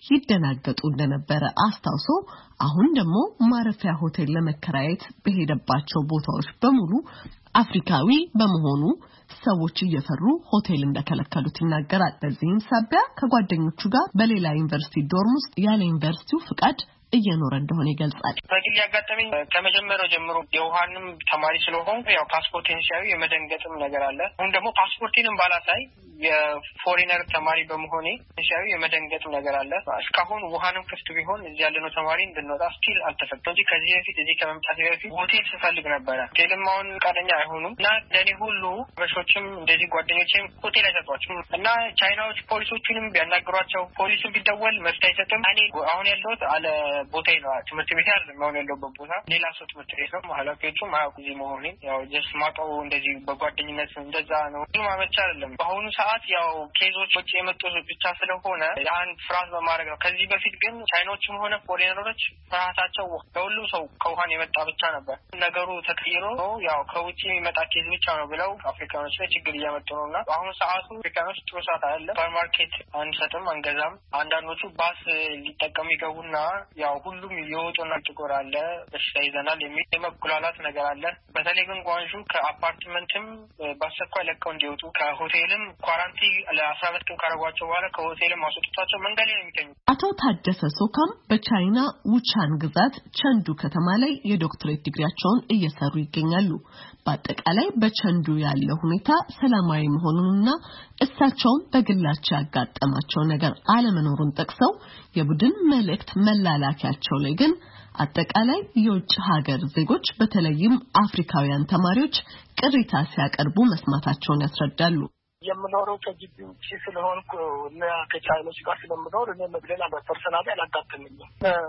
ይደናገጡ እንደነበረ አስታውሶ አሁን ደግሞ ማረፊያ ሆቴል ለመከራየት በሄደባቸው ቦታዎች በሙሉ አፍሪካዊ በመሆኑ ሰዎች እየፈሩ ሆቴል እንደከለከሉት ይናገራል። በዚህም ሳቢያ ከጓደኞቹ ጋር በሌላ ዩኒቨርሲቲ ዶርም ውስጥ ያለ ዩኒቨርሲቲው ፍቃድ እየኖረ እንደሆነ ይገልጻል። በግል ያጋጠመኝ ከመጀመሪያው ጀምሮ የውሃንም ተማሪ ስለሆንኩ ያው ፓስፖርቴን ሲያዩ የመደንገጥም ነገር አለ። አሁን ደግሞ ፓስፖርቴንም ባላሳይ የፎሪነር ተማሪ በመሆኔ ሲያዩ የመደንገጥ ነገር አለ። እስካሁን ውሃንም ክፍት ቢሆን እዚህ ያለነው ተማሪ እንድንወጣ ስቲል አልተፈቀደም እንጂ ከዚህ በፊት እዚህ ከመምጣት በፊት ሆቴል ስፈልግ ነበረ። ሆቴልም አሁን ፈቃደኛ አይሆኑም እና ለኔ ሁሉ በሾችም እንደዚህ ጓደኞቼም ሆቴል አይሰጧቸውም እና ቻይናዎች ፖሊሶቹንም ቢያናግሯቸው ፖሊሱ ቢደወል መፍትሄ አይሰጥም። እኔ አሁን ያለሁት አለ ቦታ ነው። ትምህርት ቤት አይደለም አሁን ያለሁበት ቦታ ሌላ ሰው ትምህርት ቤት ነው። ኃላፊዎቹም አያውቁ እዚህ መሆኔን ያው ጀስት ማውቀው እንደዚህ በጓደኝነት እንደዛ ነው። ብዙም አመቻ አይደለም። በአሁኑ ሰዓት ያው ኬዞች ውጭ የመጡ ብቻ ስለሆነ ያን ፍራንስ በማድረግ ነው። ከዚህ በፊት ግን ቻይናዎችም ሆነ ፎሬነሮች ፍርሃታቸው ለሁሉም ሰው ከውሃን የመጣ ብቻ ነበር። ነገሩ ተቀይሮ ያው ከውጭ የሚመጣ ኬዝ ብቻ ነው ብለው አፍሪካኖች ላይ ችግር እያመጡ ነውና በአሁኑ ሰዓቱ አፍሪካኖች ጥሩ ሰዓት አለ። ሱፐርማርኬት አንሰጥም፣ አንገዛም። አንዳንዶቹ ባስ ሊጠቀሙ ይገቡና ያው ሁሉም የወጡና ጥቁር አለ በሽታ ይዘናል የሚል የመጉላላት ነገር አለ። በተለይ ግን ጓንዡ ከአፓርትመንትም በአስቸኳይ ለቀው እንዲወጡ ከሆቴልም ኳራንቲ ለ12 ቀን ካረጓቸው በኋላ ከሆቴልም አስወጥቷቸው መንገድ ላይ ነው የሚገኙት። አቶ ታደሰ ሶካም በቻይና ውቻን ግዛት ቸንዱ ከተማ ላይ የዶክትሬት ዲግሪያቸውን እየሰሩ ይገኛሉ። በአጠቃላይ በቸንዱ ያለው ሁኔታ ሰላማዊ መሆኑንና እሳቸውም በግላቸው ያጋጠማቸው ነገር አለመኖሩን ጠቅሰው የቡድን መልእክት መላላኪያቸው ላይ ግን አጠቃላይ የውጭ ሀገር ዜጎች በተለይም አፍሪካውያን ተማሪዎች ቅሬታ ሲያቀርቡ መስማታቸውን ያስረዳሉ። የምኖረው ከግቢ ውጪ ስለሆንኩ እና ከቻይኖች ጋር ስለምኖር እኔ ሌላ በፐርሰናል አላጋጠመኝም።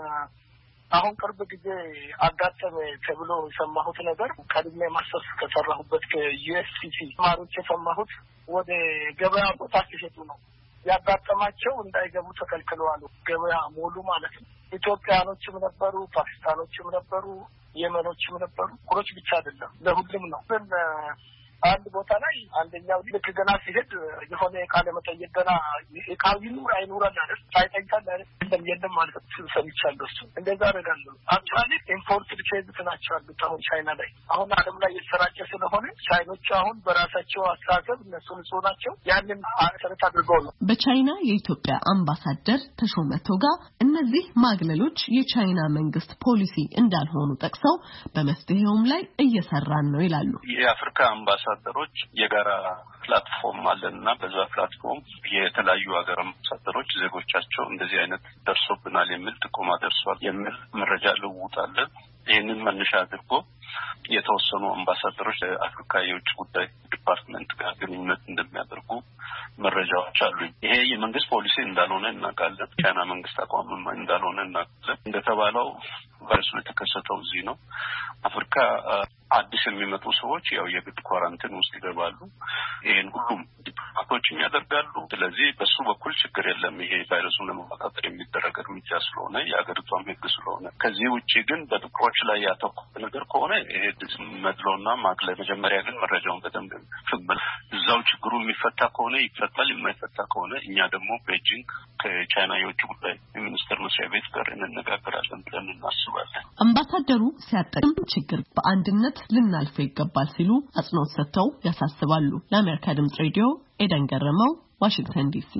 አሁን ቅርብ ጊዜ አጋጠመ ተብሎ የሰማሁት ነገር ቀድሜ ማስተርስ ከሰራሁበት ከዩኤስሲሲ ተማሪዎች የሰማሁት ወደ ገበያ ቦታ ሲሄዱ ነው ያጋጠማቸው። እንዳይገቡ ተከልክለዋል። ገበያ ሞሉ ማለት ነው። ኢትዮጵያኖችም ነበሩ፣ ፓኪስታኖችም ነበሩ፣ የመኖችም ነበሩ። ኩሮች ብቻ አይደለም ለሁሉም ነው። ግን አንድ ቦታ ላይ አንደኛው ልክ ገና ሲሄድ የሆነ ቃለ መጠየቅ ገና እቃው ይኑር አይኑር አይደል ሳይጠይቃል አይደል የለም ማለት ሰምቻለሁ። እሱ እንደዛ አደረጋለሁ። አክቹዋሊ ኢምፖርትድ ኬዝስ ናቸው ያሉት አሁን ቻይና ላይ። አሁን ዓለም ላይ የተሰራጨ ስለሆነ ቻይኖች አሁን በራሳቸው አስተሳሰብ እነሱ ንጹህ ናቸው። ያንን መሰረት አድርገው ነው። በቻይና የኢትዮጵያ አምባሳደር ተሾመ ቶጋ እነዚህ ማግለሎች የቻይና መንግስት ፖሊሲ እንዳልሆኑ ጠቅሰው በመፍትሄውም ላይ እየሰራን ነው ይላሉ። የአፍሪካ አምባሳደሮች የጋራ ፕላትፎርም አለና በዛ ፕላትፎርም የተለያዩ ሀገር አምባሳደሮች ዜጎቻቸው እንደዚህ አይነት ደርሶብናል የሚል ጥቆማ ደርሷል የሚል መረጃ ልውውጣለን። ይህንን መነሻ አድርጎ የተወሰኑ አምባሳደሮች አፍሪካ የውጭ ጉዳይ ዲፓርትመንት ጋር ግንኙነት እንደሚያደርጉ መረጃዎች አሉ። ይሄ የመንግስት ፖሊሲ እንዳልሆነ እናውቃለን። ቻይና መንግስት አቋምም እንዳልሆነ እናውቃለን። እንደተባለው ቫይረሱ የተከሰተው እዚህ ነው። አፍሪካ አዲስ የሚመጡ ሰዎች ያው የግድ ኳራንቲን ውስጥ ይገባሉ። ይሄን ሁሉም ዲፕሎማቶች ያደርጋሉ። ስለዚህ በሱ በኩል ችግር የለም። ይሄ ቫይረሱን ለመቆጣጠር የሚደረግ እርምጃ ስለሆነ የአገሪቷም ህግ ስለሆነ ከዚህ ውጪ ግን በጥቁሮች ላይ ያተኮረ ነገር ከሆነ ይሄ መድሎና ማግለል መጀመሪያ ግን መረጃውን በደንብ ፍብል እዛው ችግሩ የሚፈታ ከሆነ ይፈታል፣ የማይፈታ ከሆነ እኛ ደግሞ ቤጂንግ ከቻይና የውጭ ጉዳይ ሚኒስቴር መስሪያ ቤት ጋር እንነጋገራለን ብለን እናስባለን። አምባሳደሩ ሲያጠቅም ችግር በአንድነት ልናልፈው ይገባል ሲሉ አጽንኦት ሰጥተው ያሳስባሉ። ለአሜሪካ ድምጽ ሬዲዮ ኤደን ገረመው፣ ዋሽንግተን ዲሲ።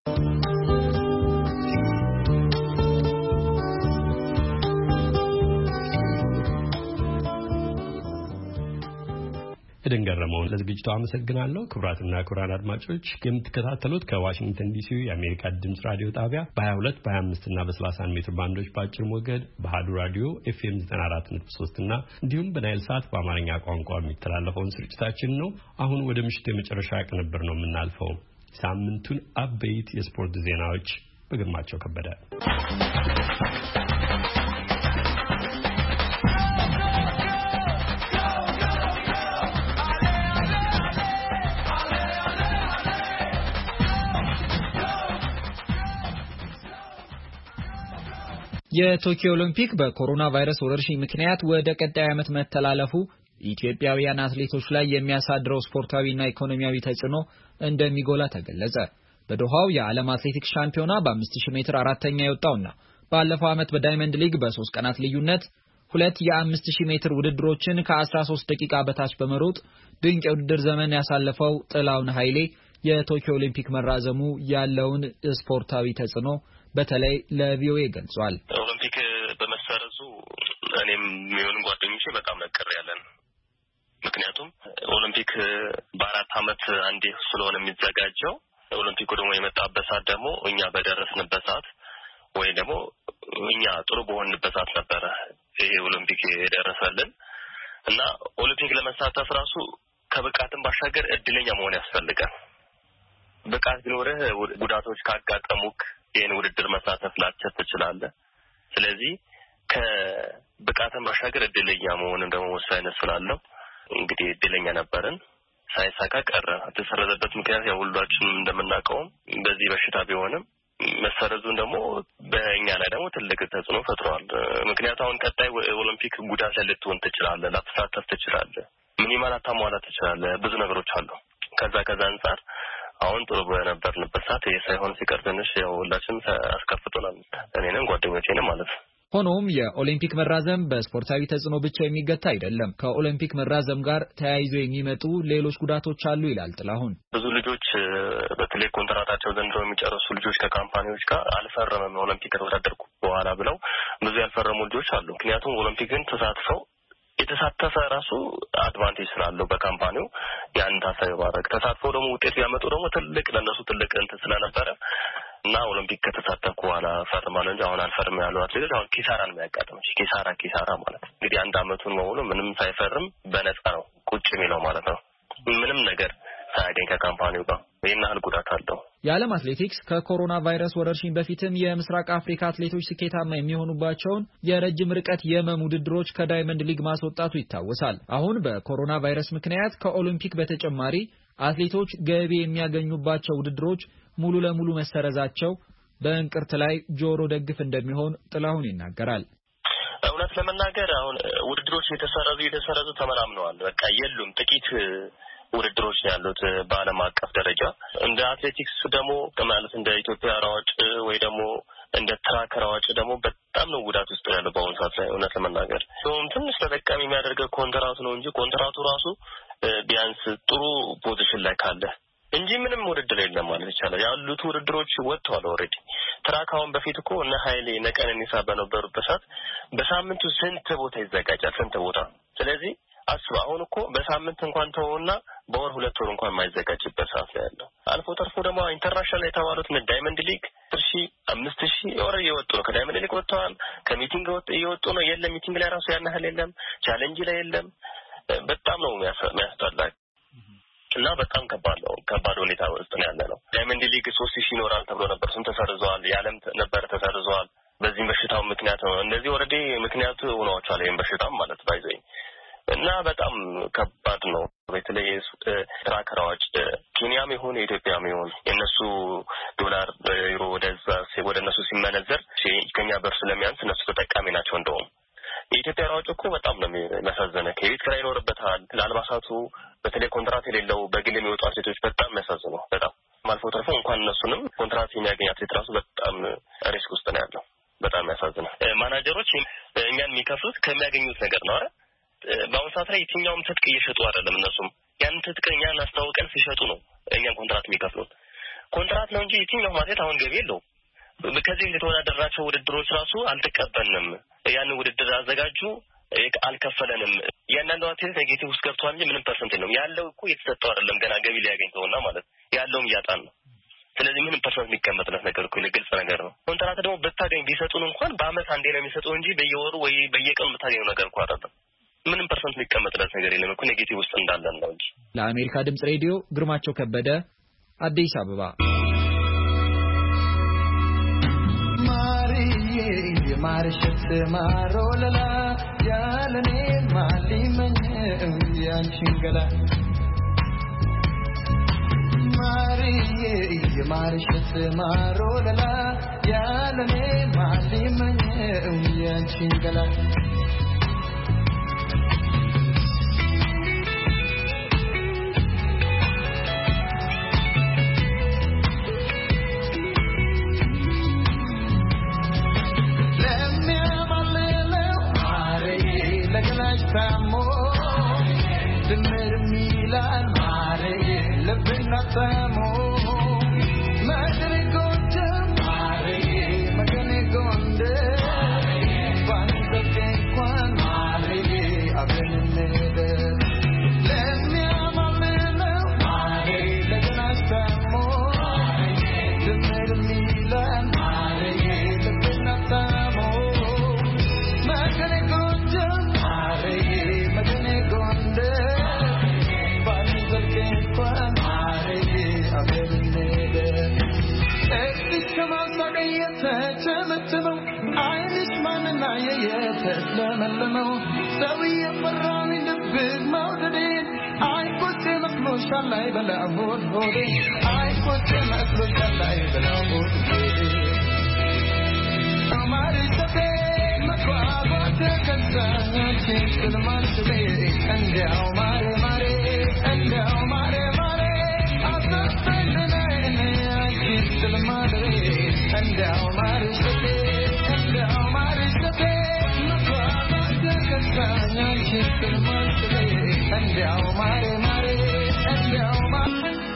ኤደን ገረመውን ለዝግጅቱ አመሰግናለሁ። ክቡራትና ክቡራን አድማጮች የምትከታተሉት ከዋሽንግተን ዲሲ የአሜሪካ ድምጽ ራዲዮ ጣቢያ በ22 በ25 እና በ31 ሜትር ባንዶች በአጭር ሞገድ በአሃዱ ራዲዮ ኤፍኤም 94.3 እና እንዲሁም በናይል ሳት በአማርኛ ቋንቋ የሚተላለፈውን ስርጭታችን ነው። አሁን ወደ ምሽቱ የመጨረሻ ቅንብር ነው የምናልፈው። ሳምንቱን አበይት የስፖርት ዜናዎች በግርማቸው ከበደ። የቶኪዮ ኦሎምፒክ በኮሮና ቫይረስ ወረርሽኝ ምክንያት ወደ ቀጣይ ዓመት መተላለፉ ኢትዮጵያውያን አትሌቶች ላይ የሚያሳድረው ስፖርታዊና ኢኮኖሚያዊ ተጽዕኖ እንደሚጎላ ተገለጸ። በዶሃው የዓለም አትሌቲክስ ሻምፒዮና በ5000 ሜትር አራተኛ የወጣውና ባለፈው ዓመት በዳይመንድ ሊግ በ3 ቀናት ልዩነት ሁለት የ5000 ሜትር ውድድሮችን ከ13 ደቂቃ በታች በመሮጥ ድንቅ የውድድር ዘመን ያሳለፈው ጥላውን ኃይሌ የቶኪዮ ኦሎምፒክ መራዘሙ ያለውን ስፖርታዊ ተጽዕኖ በተለይ ለቪኦኤ ገልጿል። ኦሎምፒክ በመሰረዙ እኔም የሚሆን ጓደኞቼ በጣም ነቀር ያለን። ምክንያቱም ኦሎምፒክ በ4 ዓመት አንዴ ስለሆነ የሚዘጋጀው ኦሎምፒኩ ደግሞ የመጣበት ሰዓት ደግሞ እኛ በደረስንበት ሰዓት ወይ ደግሞ እኛ ጥሩ በሆንበት ሰዓት ነበረ ይሄ ኦሎምፒክ የደረሰልን እና ኦሎምፒክ ለመሳተፍ ራሱ ከብቃትም ባሻገር እድለኛ መሆን ያስፈልጋል። ብቃት ቢኖርህ ጉዳቶች ካጋጠሙክ ይሄን ውድድር መሳተፍ ላትችል ትችላለህ። ስለዚህ ከብቃትም ባሻገር እድለኛ መሆንን ደግሞ ወሳኝ ስላለው እንግዲህ እድለኛ ነበርን። ሳይሳካ ቀረ። ተሰረዘበት ምክንያት ያው ሁላችንም እንደምናውቀው በዚህ በሽታ ቢሆንም መሰረዙን ደግሞ በእኛ ላይ ደግሞ ትልቅ ተጽዕኖ ፈጥሯል። ምክንያቱም አሁን ቀጣይ ኦሎምፒክ ጉዳት ላይ ልትሆን ትችላለህ፣ ላትሳተፍ ትችላለህ፣ ሚኒማል አታሟላት ትችላለህ። ብዙ ነገሮች አሉ። ከዛ አንፃር አሁን ጥሩ በነበርንበት ሰዓት ሳይሆን ሲቀር ትንሽ ያው ሁላችንም አስከፍቶናል፣ እኔንም ጓደኞቼንም ማለት ነው። ሆኖም የኦሊምፒክ መራዘም በስፖርታዊ ተጽዕኖ ብቻ የሚገታ አይደለም። ከኦሊምፒክ መራዘም ጋር ተያይዞ የሚመጡ ሌሎች ጉዳቶች አሉ ይላል ጥላሁን። ብዙ ልጆች በተለይ ኮንትራታቸው ዘንድሮ የሚጨርሱ ልጆች ከካምፓኒዎች ጋር አልፈረመም ኦሊምፒክ ከተወዳደርኩ በኋላ ብለው ብዙ ያልፈረሙ ልጆች አሉ። ምክንያቱም ኦሊምፒክን ተሳትፈው የተሳተፈ ራሱ አድቫንቴጅ ስላለው በካምፓኒው ያን ታሳቢ ባረክ ተሳትፎ ደግሞ ውጤት ያመጡ ደግሞ ትልቅ ለነሱ ትልቅ እንትን ስለነበረ እና ኦሎምፒክ ከተሳተፉ በኋላ ፈርማለሁ እንጂ አሁን አልፈርም ያለው አትሌቶች አሁን ኪሳራን የሚያጋጥመው ኪሳራ ማለት እንግዲህ አንድ አመቱን ሙሉ ምንም ሳይፈርም በነፃ ነው ቁጭ የሚለው ማለት ነው። ምንም ነገር ሳያገኝ ከካምፓኒው ጋር ይሄን ያህል ጉዳት አለው። የዓለም አትሌቲክስ ከኮሮና ቫይረስ ወረርሽኝ በፊትም የምስራቅ አፍሪካ አትሌቶች ስኬታማ የሚሆኑባቸውን የረጅም ርቀት የመም ውድድሮች ከዳይመንድ ሊግ ማስወጣቱ ይታወሳል። አሁን በኮሮና ቫይረስ ምክንያት ከኦሊምፒክ በተጨማሪ አትሌቶች ገቢ የሚያገኙባቸው ውድድሮች ሙሉ ለሙሉ መሰረዛቸው በእንቅርት ላይ ጆሮ ደግፍ እንደሚሆን ጥላሁን ይናገራል። እውነት ለመናገር አሁን ውድድሮች የተሰረዙ ተመራምነዋል። በቃ የሉም ጥቂት ውድድሮች ያሉት በዓለም አቀፍ ደረጃ እንደ አትሌቲክስ ደግሞ ማለት እንደ ኢትዮጵያ ሯጭ ወይ ደግሞ እንደ ትራክ ሯጭ ደግሞ በጣም ነው ጉዳት ውስጥ ያለው በአሁኑ ሰዓት ላይ እውነት ለመናገር ትንሽ ተጠቃሚ የሚያደርገው ኮንትራቱ ነው እንጂ ኮንትራቱ ራሱ ቢያንስ ጥሩ ፖዚሽን ላይ ካለ እንጂ ምንም ውድድር የለም ማለት ይቻላል። ያሉት ውድድሮች ወጥተዋል ኦሬዲ። ትራካውን በፊት እኮ እነ ኃይሌ ነቀነኒሳ በነበሩበት ሰዓት በሳምንቱ ስንት ቦታ ይዘጋጃል ስንት ቦታ። ስለዚህ አስብ አሁን እኮ በሳምንት እንኳን ተውና በወር 2 ወር እንኳን የማይዘጋጅበት ሰዓት ላይ ያለው አልፎ ተርፎ ደግሞ ኢንተርናሽናል የተባሉት ዳይመንድ ሊግ 5000 ኦሬዲ የወጡ ነው። ከዳይመንድ ሊግ ወጥተዋል። ከሚቲንግ የወጡ ነው። የለም ሚቲንግ ላይ ራሱ ያን ያህል የለም። ቻሌንጅ ላይ የለም። በጣም ነው የሚያስጠላው እና በጣም ከባድ ሁኔታ ውስጥ ነው ያለ ነው። ዳይመንድ ሊግ 3000 ይኖራል ተብሎ ነበር እሱም ተሰርዟል። ያለም ነበር ተሰርዟል። በዚህ በሽታው ምክንያት ነው እንደዚህ ኦሬዲ ምክንያቱ ሆነዋል ይሄን በሽታም ማለት ባይዘኝ እና በጣም ከባድ ነው። በተለይ ትራከራዎች ኬንያም ይሁን ኢትዮጵያም ይሁን የነሱ ዶላር ዩሮ ወደ እነሱ ሲመነዘር ከኛ ብር ስለሚያንስ እነሱ ተጠቃሚ ናቸው። እንደውም የኢትዮጵያ ሯጭ እኮ በጣም ነው የሚያሳዝነው። ከቤት ኪራይ ይኖርበታል። ለአልባሳቱ በተለይ ኮንትራት የሌለው በግል የሚወጡ አትሌቶች በጣም የሚያሳዝነው በጣም ማልፎ ተርፎ እንኳን እነሱንም ኮንትራት የሚያገኝ አትሌት ራሱ በጣም ሪስክ ውስጥ ነው ያለው። በጣም ያሳዝናል። ማናጀሮች እኛን የሚከፍሉት ከሚያገኙት ነገር ነው አይደል? በአሁኑ ሰዓት ላይ የትኛውም ትጥቅ እየሸጡ አይደለም። እነሱም ያን ትጥቅ እኛን አስተዋውቀን ሲሸጡ ነው እኛን ኮንትራት የሚከፍሉት። ኮንትራት ነው እንጂ የትኛው ማለት አሁን ገቢ የለው። ከዚህ እንደተወዳደራቸው ውድድሮች ራሱ አልተቀበልንም። ያን ውድድር አዘጋጁ አልከፈለንም። ያንንዱ አትሌት ኔጌቲቭ ውስጥ ገብቷል እንጂ ምንም ፐርሰንት የለውም። ያለው እኮ የተሰጠው አይደለም ገና ገቢ ሊያገኝ ተውና ማለት ያለውም እያጣን ነው። ስለዚህ ምንም ፐርሰንት የሚቀመጥለት ነገር እኮ ግልጽ ነገር ነው። ኮንትራት ደግሞ ብታገኝ ቢሰጡን እንኳን በአመት አንዴ ነው የሚሰጡት እንጂ በየወሩ ወይ በየቀኑ ብታገኘው ነገር እኮ አይደለም። ምንም ፐርሰንት የሚቀመጥለት ነገር የለም እኮ ኔጌቲቭ ውስጥ እንዳለን ነው እንጂ። ለአሜሪካ ድምጽ ሬዲዮ ግርማቸው ከበደ አዲስ አበባ። ማርሸት ማሮለላ ያለኔ ማሊመኝ ያንቺንገላ ማሪዬ የማርሸት ማሮለላ ያለኔ ማሊመኝ ያንቺንገላ Samo, the Milan, Mare, Lebina Samo, Maganigonda, Mare, Maganigonda, Panta Kwan, Mare, Avenida. Let me have a little, Mare, Lebina Samo, the Milan, Mare, Lebina Samo, Maganigonda. አይንሽ ማንና የተለመለመው ሰው የፈራን ልብግ መውደዴን አይቆጭ መስሎሻል ላይ በላሆድ ሆዴ አይቆጭ መስሎሻል ላይ በላሆድ ሆዴ አማርሰቴ መቋቋት ከሳኞች ስለማንስቤ እንዲያው ማሬ ማሬ እንዲያው ማሬ ማሬ አሰፈለነ አንቺ ስለማድሬ እንዲያው ማርሰቴ እንዲያው ማርሰቴ መቋቋት ከሳኞች ስለማንስቤ እንዲያው ማሬ ማሬ እንዲያው ማሬ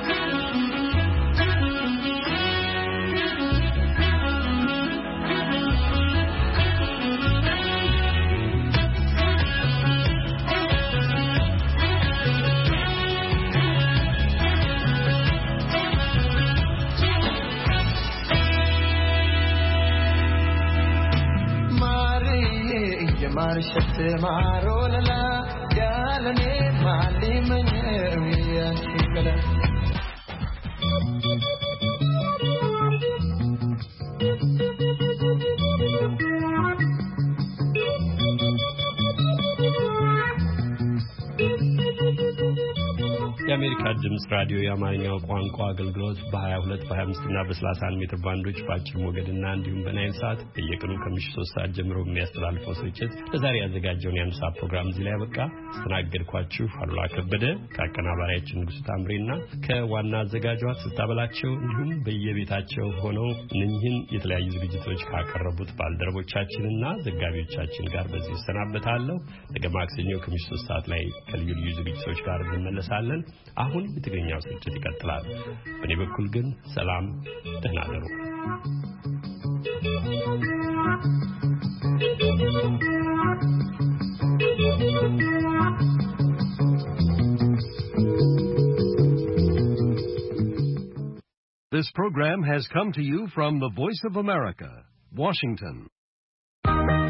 ማርሸት ማሮለላ ያለኔ ማሊመኝ ያንቺንገላ የአሜሪካ ድምፅ ራዲዮ የአማርኛው ቋንቋ አገልግሎት በ22 በ25 እና በ31 ሜትር ባንዶች በአጭር ሞገድና እንዲሁም በናይል ሰዓት በየቀኑ ከምሽቱ 3 ሰዓት ጀምሮ የሚያስተላልፈው ስርጭት ለዛሬ ያዘጋጀውን የአንድ ሰዓት ፕሮግራም እዚህ ላይ ያበቃ። አስተናገድኳችሁ አሉላ ከበደ ከአቀናባሪያችን ንጉሥ ታምሬና ከዋና አዘጋጇ ስታበላቸው እንዲሁም በየቤታቸው ሆነው እነኚህን የተለያዩ ዝግጅቶች ካቀረቡት ባልደረቦቻችንና ዘጋቢዎቻችን ጋር በዚህ እሰናበታለሁ። ነገ ማክሰኞ ከምሽቱ 3 ሰዓት ላይ ከልዩ ልዩ ዝግጅቶች ጋር እንመለሳለን። አሁን የትግርኛው ስርጭት ይቀጥላል። በእኔ በኩል ግን ሰላም፣ ደህና እደሩ። This program has come to you from the Voice of America, Washington.